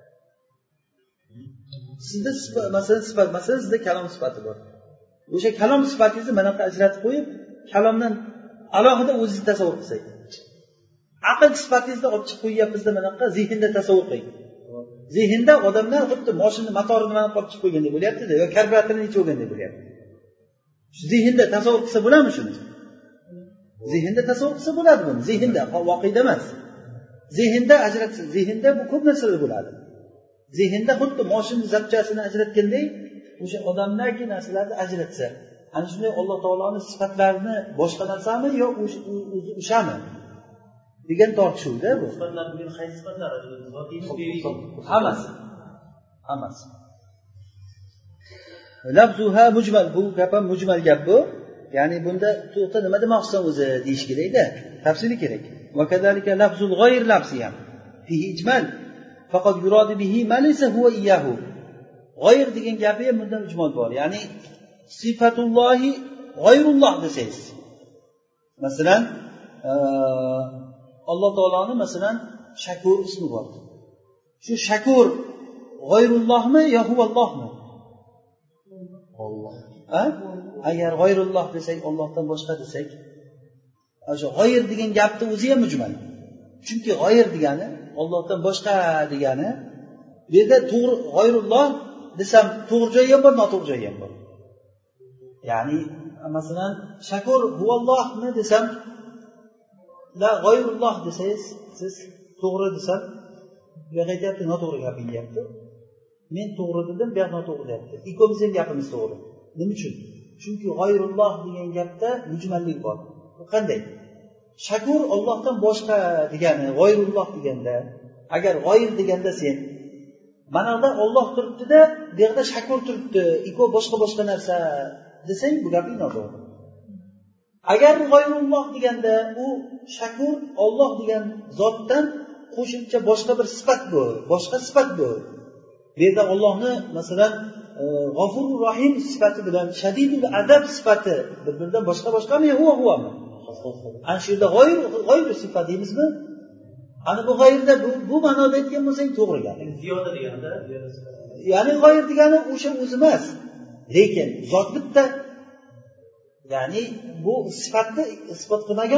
Sizda sifat, masalan sizda kalom sifati bor. O'sha kalom sifatingizni mana bu ajratib qo'yib, kalomdan alohida o'zingizni tasavvur qilsangiz. Aql sifatingizni olib chiqib qo'yyapmizda mana bu zehnda tasavvur qiling. Zehnda odamlar xuddi mashina motorini mana olib chiqib qo'ygandek bo'lyapti-da, yo karburatorini ichib olgandek bo'lyapti. Shu zehnda tasavvur qilsa bo'ladimi shuni? Zehnda tasavvur qilsa bo'ladi buni. Zehnda, voqeda emas. Zehnda ajratsa, zehnda bu ko'p narsalar bo'ladi. Zehnda xuddi mashina zapchasini ajratgandek, o'sha odamdagi narsalarni ajratsa, ana shunday Alloh taoloning sifatlarini boshqa narsami yo o'shami? degan tortishuvda bu. Sifatlar degan qaysi sifatlar? Hammasi. lafzuha mujmal, bu gap ham mujmal gap bu. Ya'ni bunda to'xta nima demoqchisan o'zi deyish kerakda, tafsili kerak. Va kadalika lafzul g'ayr lafzi ham fihi ijmal faqat yurad bihi ma laysa huwa iyyahu. G'ayr degan gapi ham bunda ijmol bor. Ya'ni sifatullohi g'ayrulloh desangiz. Masalan, Alloh taoloni masalan Shakur ismi bor. Shu Shakur g'ayrullohmi yo huvallohmi? Alloh. Agar g'ayrulloh desak, Allohdan boshqa desak, o'sha g'ayr degan gapni o'zi ham mujmal. Chunki g'ayr degani Allohdan boshqa degani, bu yerda to'g'ri g'ayrulloh desam to'g'ri joyi ham bor, noto'g'ri joyi ham bor. Ya'ni masalan Shakur huvallohmi desam, la g'ayrulloh desangiz, siz to'g'ri desam, bu yoqda aytyapti noto'g'ri gapiryapti. Men to'g'ri dedim, bu yoq noto'g'ri deyapti. Ikkovimiz ham gapimiz to'g'ri. Nima uchun? Chunki g'ayrulloh degan gapda mujmallik bor. Bu qanday? Shakur Allohdan boshqa degani, g'ayrulloh deganda, agar g'ayr deganda sen mana bu Alloh turibdi-da, bu yerda Shakur turibdi, ikkov boshqa narsa desang, bu gaping noto'g'ri. Agar g'ayrulloh deganda u Shakur Alloh degan zotdan qo'shimcha boshqa bir sifat bu, boshqa sifat bu. Bu yerda Allohni masalan G'afurur Rahim sifati bilan Shadidul Adab sifati bir-biridan boshqami yo huwami? Ana shu yerda g'ayr sifat deymizmi? Ana bu g'ayrda bu ma'noda aytgan bo'lsang to'g'ri gap. Ziyoda deganda, ya'ni g'ayr degani o'sha o'zi emas. Lekin zot bitta. Ya'ni bu sifatni isbot qilmagan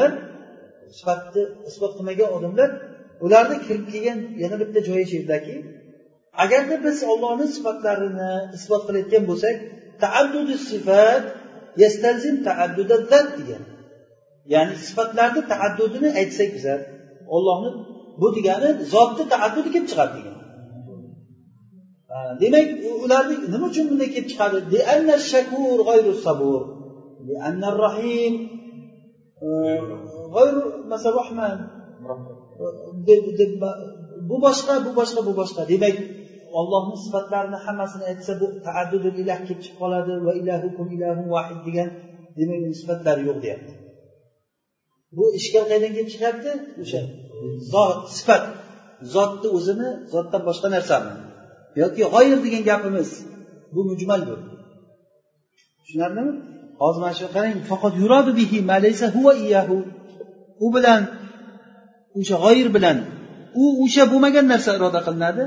odamlar, ularni kirib kelgan yana bitta joyi sherdaki, agarda biz Allohning sifatlarini isbot qilayotgan bo'lsak, ta'addudus sifat yastalzim ta'addudaz zat degan. Ya'ni sifatlarning ta'addudini aytsak biz, Allohni bu degani zotni ta'addudi kelib chiqadi degan. Demak, ularning nima uchun bunday kelib chiqadi? Li anna shakur g'ayrus sabur, li anna rahim g'ayru masal rahman. Bu boshqa. Demak, Allohning sifatlarini hammasini aytsa, bu ta'addudul ilah kelib chiqib qoladi va ilahukum ilahun vahid degan, demak, sifatlari yo'q deyapti. Bu ishkal qayerdan kelib chiqyapti? O'sha zot, sifat, zotni o'zini, zotdan boshqa narsami yoki g'ayr degan gapimiz, bu mujmal bu. Tushunarlimi? Hozir mana shu qarang, faqat yuradu bihi ma laysa huwa iyahu. U bilan o'sha g'ayr bilan u o'sha bo'lmagan narsa iroda qilinadi.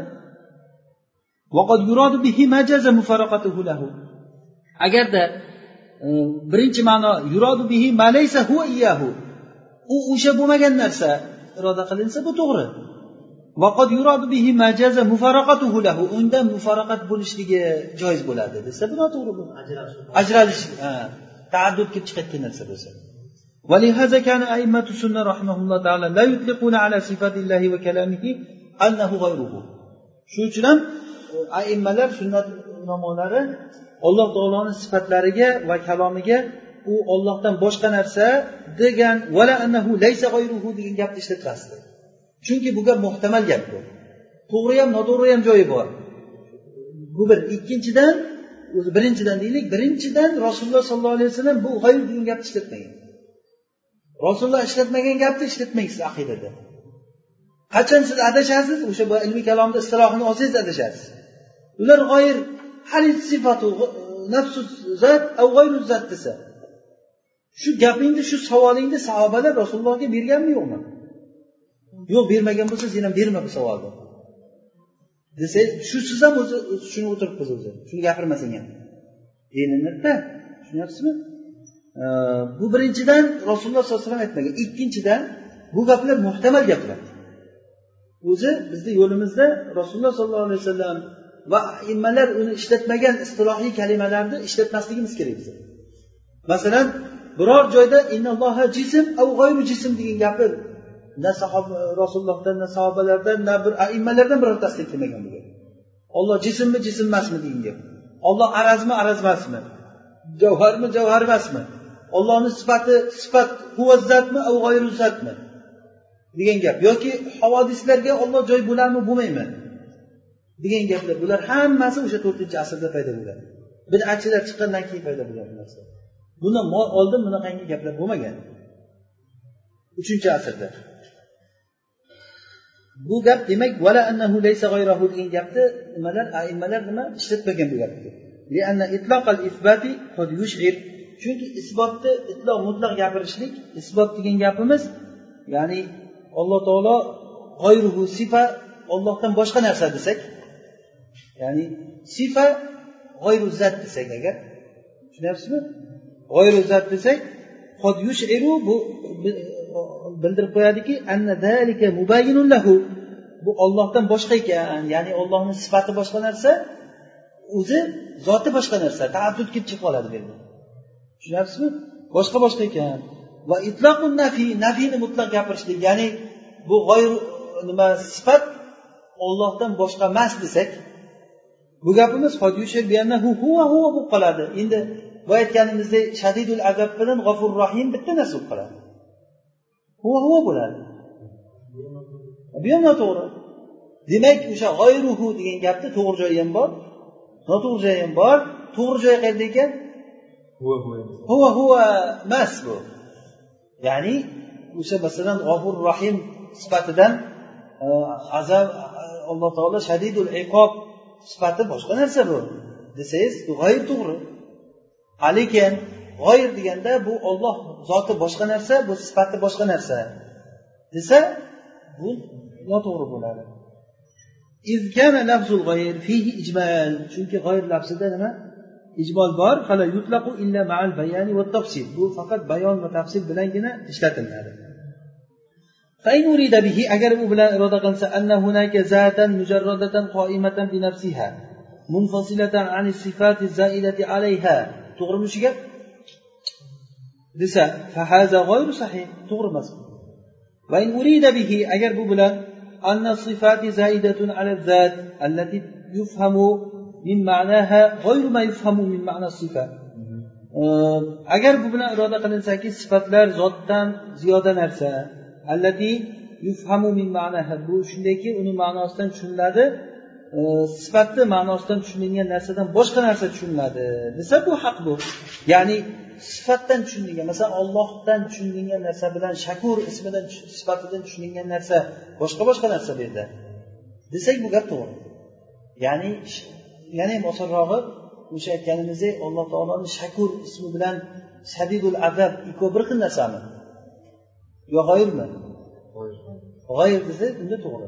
Vaqad yuradu bihi majaza mufaraqatuhu lahu. Agarda birinchi ma'no yuradu bihi ma laysa huwa iyahu, u o'sha bo'lmagan narsa iroda qilinsa bu to'g'ri. Vaqad yuradu bihi majaza mufaraqatuhu lahu, undan mufaraqat bo'lishligi joiz bo'ladi desa, bu noto'g'ri bu. Ajralish, ta'addud kelib chiqayotgan narsa bo'lsa. ولهذا كان أئمة السنة رحمه الله تعالى لا يطلقون على صفات الله وكلامه أنه غيره. Shu uchun ham aimmalar, sunnat imomlari Alloh taoloning sifatlariga va kalomiga u Allohdan boshqa narsa degan wala annahu laysa ghayruhu degan gapni ishlatmasdi. Chunki bu gap muhtamal gap bu. To'g'ri ham, noto'g'ri ham joyi bor. Bu bir. Ikkinchidan, o'zi birinchidan deylik, birinchidan Rasululloh sollallohu alayhi vasallam bu g'ayr degan gapni ishlatmagan. Rasululloh ishlatmagan gapni ishlatmaysiz aqidada. Qachon siz adashasiz, o'sha bu ilmiy kalomda istilohini olsangiz adashasiz. Ular g'ayr hadis sifatu nafsu zat au g'ayru zat desa. Shu gapingni, shu savolingni sahobalar Rasulullohga berganmi yo'qmi? Yo'q, bermagan bo'lsa, sen ham berma bu savolni. Desa, shu siz ham o'zi shuni o'tiribsiz o'zi. Shuni gapirmasang ham. Deyiladi-da. Tushunyapsizmi? Bu birinchidan Rasululloh sollallohu alayhi vasallam aytmagan. Ikkinchidan bu gaplar muhtamal gaplar. O'zi bizning yo'limizda Rasululloh sollallohu alayhi vasallam va immalar uni ishlatmagan istilohiy kalimalarni ishlatmasligimiz kerak biz. Masalan, biror joyda innalloha jism au g'ayru jism degan gapi na Rasulullohdan, na sahobalardan, na bir immalardan birortasi kelmagan bu gap. Alloh jismmi, jism emasmi degan gap. Alloh arazmi, araz emasmi? Javharmi, javhar emasmi? Allohning sifati sifat huvazzatmi au g'ayru zatmi degan gap yoki havodislarga Alloh joy bo'larmi, bo'lmaymi degan gaplar. Bular hammasi o'sha 4-asrda paydo bo'lgan. bid'atchilar chiqqandan keyin paydo bo'lgan narsa. Bundan oldin bunaqangi gaplar bo'lmagan. 3-asrda. Bu gap demak wala annahu laysa ghayruhu degan gapni a'immalar nima ishlatmagan bu gapni. Li'anna itlaq al-isbati qad yush'ir. Chunki isbotni itloq mutlaq gapirishlik, isbot degan gapimiz, ya'ni Alloh taolo g'ayruhu sifa, Allohdan boshqa narsa desak, ya'ni sifa g'ayru zat desak agar, tushunyapsizmi? G'ayru zat desak, qad yush'iru bu bildirib qo'yadiki, anna zalika mubayyinun lahu. Bu Allohdan boshqa ekan, ya'ni Allohning sifati boshqa narsa, o'zi zoti boshqa narsa, ta'addud kelib chiqib qoladi bu yerda. Tushunyapsizmi? Boshqa ekan. Va itlaqun nafini mutlaq gapirishlik, ya'ni bu g'ayr nima sifat Allohdan boshqa emas desak, bu gapimiz hodiyushir biyannahu huwa bo'lib qoladi. Endi bu aytganimizdek shadidul azab bilan g'afur rohim bitta narsa bo'lib qoladi. Huwa bo'ladi. Bu ham noto'g'ri. Demak, o'sha g'ayruhu degan gapni to'g'ri joyi ham bor, noto'g'ri joyi ham bor. To'g'ri joyi qayerda ekan? Huwa emas bu. Ya'ni o'sha masalan g'afur rohim sifatidan azab Alloh taolo shadidul iqob sifati boshqa narsa bu desangiz, bu g'ayr to'g'ri. Lekin g'ayr deganda bu Alloh zoti boshqa narsa, bu sifati boshqa narsa desa, bu noto'g'ri bo'ladi. Izkana lafzul g'ayr fihi ijmal. Chunki g'ayr lafzida nima? Ijmol bor. Fala yutlaqu illa ma'al bayani va tafsil. Bu faqat bayon va tafsil bilangina ishlatiladi. Fa in urida bihi, agar bu bilan iroda qilinsa, anna hunaka zatan mujarradatan qoimatan bi nafsiha munfasilatan ani sifati zaidati alayha. To'g'rimi shu gap? Desa, fa haza g'ayru sahih. To'g'ri emas. Va in urida bihi, agar bu bilan anna sifati zaidatun ala zat allati yufhamu min ma'naha ghayru ma yufhamu min ma'na sifat. Agar bu bilan iroda qilinsaki, sifatlar zotdan ziyoda narsa, allati yufhamu min ma'naha, bu shundayki uni ma'nosidan tushuniladi, sifatni ma'nosidan tushunilgan narsadan boshqa narsa tushuniladi desa, bu haq bu. Ya'ni sifatdan tushunilgan, masalan Allohdan tushunilgan narsa bilan shakur ismidan sifatidan tushunilgan narsa boshqa narsa bu yerda desak, bu gap to'g'ri. Ya'ni ham osonrog'i o'sha aytganimizdek, Alloh taoloning shakur ismi bilan shadidul azab ikkovi bir xil narsami? Yo g'oyirmi? G'oyir desak, unda to'g'ri.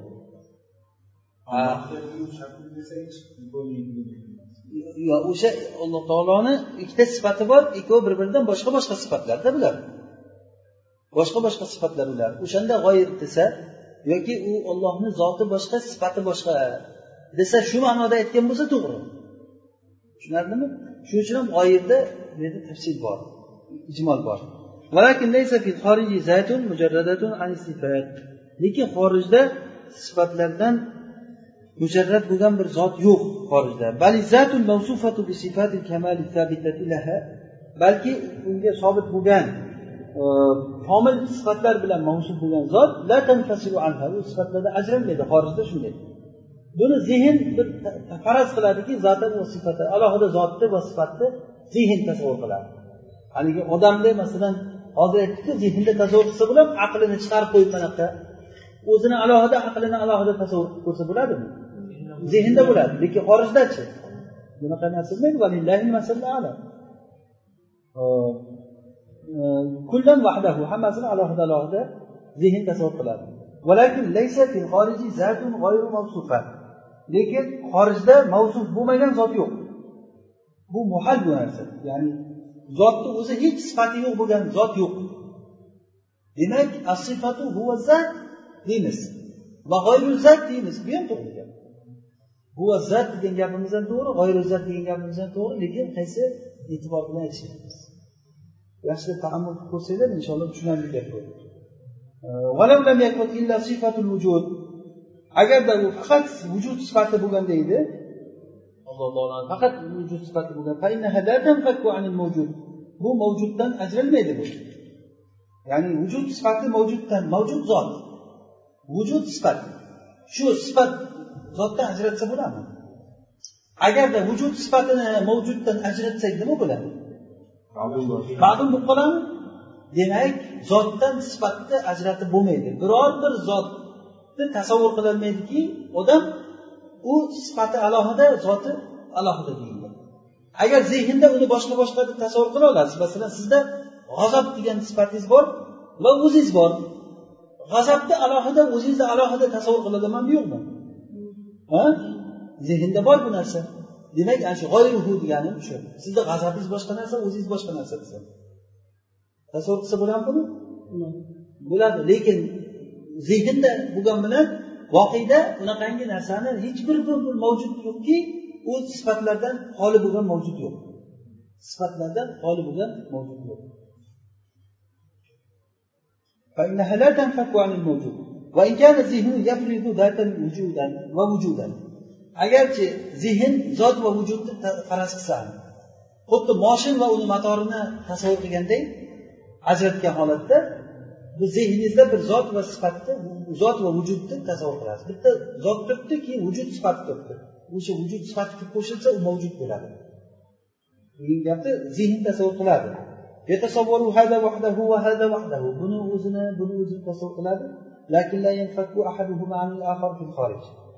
Yo o'sha Alloh taoloning ikkita sifati bor, ikkovi bir-biridan boshqa sifatlarda bular. Boshqa sifatlar ular. O'shanda g'oyir desa yoki u Allohning zoti boshqa, sifati boshqa desa, shu ma'noda aytgan bo'lsa to'g'ri. Tushunarlimi? Shuning uchun ham g'oyirda bu yerda tafsil bor, ijmol bor. Walakin laysa fi khariji zatun mujarradatun an sifat. Lekin xorijda sifatlardan mujarrad bo'lgan bir zot yo'q xorijda. Bali zatul mawsufatu bi sifatil kamali thabitati laha. Balki unga sobit bo'lgan komil sifatlar bilan mavsuf bo'lgan zot la tanfasilu anha. Bu sifatlardan ajralmaydi xorijda shunday. Buni zehn bir faraz qiladiki, zotan va sifati, alohida zotni va sifatni zehn tasavvur qiladi. Haligi odamda masalan hozir aytdik-ku, zehnda tasavvur qilsa bo'lib, aqlini chiqarib qo'yib manaqa o'zini alohida, aqlini alohida tasavvur qilsa bo'ladimi? Zehnda bo'ladi, lekin xorijdachi? Bunaqa narsa bo'lmaydi. Valillahi masallu ala. Kullan vahdahu, hammasini alohida zehn tasavvur qiladi. Walakin laysa fil khariji zatun ghayru mawsufa. Lekin xorijda mavsuf bo'lmagan zot yo'q. Bu muhal bu narsa. Ya'ni zotni o'zi hech sifati yo'q bo'lgan zot yo'q. Demak, as-sifatu huwa zat deymiz. Va g'ayru zat deymiz. Bu ham to'g'ri gap. Huwa zat degan gapimiz ham to'g'ri, g'ayru zat degan gapimiz ham to'g'ri, lekin qaysi e'tibor bilan aytishimiz. Yaxshi ta'ammul qilsanglar, inshaalloh tushunarli gap bo'ladi. Walam lam yakun illa sifatul wujud. Agarda u faqat vujud sifati bo'lganda edi, Alloh taoloning faqat vujud sifati bo'lgan, fa innaha la tanfaku anil mawjud. Bu mavjuddan ajralmaydi bu. Ya'ni vujud sifati mavjuddan, mavjud zot. Vujud sifat. Shu sifat zotdan ajratsa bo'ladimi? agarda vujud sifatini mavjuddan ajratsak nima bo'ladi? Ma'lum bo'lib qoladi. Demak, zotdan sifatni ajratib bo'lmaydi. Biror bir zotni tasavvur qila olmaydiki, odam u sifati alohida, zoti alohida deyiladi. Agar zehnda uni boshqa deb tasavvur qila olasiz, masalan, sizda g'azab degan sifatingiz bor va o'zingiz bor. G'azabni alohida, o'zingizni alohida tasavvur qilamanmi yo'qmi? Ha? Zehnda bor bu narsa. Demak, ana shu g'oyruhu degani shu. Sizda g'azabingiz boshqa narsa, o'zingiz boshqa narsa desa. Tasavvur qilsa bo'ladimi? Bo'ladi, lekin zehnda bo'lgan bilan voqeda unaqangi narsani hech bir mavjud yo'qki, u sifatlardan xoli bo'lgan mavjud yo'q. Sifatlardan xoli bo'lgan mavjud yo'q. فإنها لا تنفك عن الموجود وإن كان الذهن يفرض ذاتا وجودا ووجودا. agarchi zehn zot va vujudni faraz qilsa, xuddi mashin va uni motorini tasavvur qilganday ajratgan holatda bu zehningizda bir zot va sifatni, zot va vujudni tasavvur qilasiz. Bitta zot turibdi, keyin vujud sifati turibdi. O'sha vujud sifati qo'shilsa u mavjud bo'ladi. Buning gapni zehn tasavvur qiladi. Yatasavvaru hada wahdahu va hada wahdahu. Buni o'zini tasavvur qiladi. Lakin la yanfaku ahaduhuma 'anil akhar fil kharij.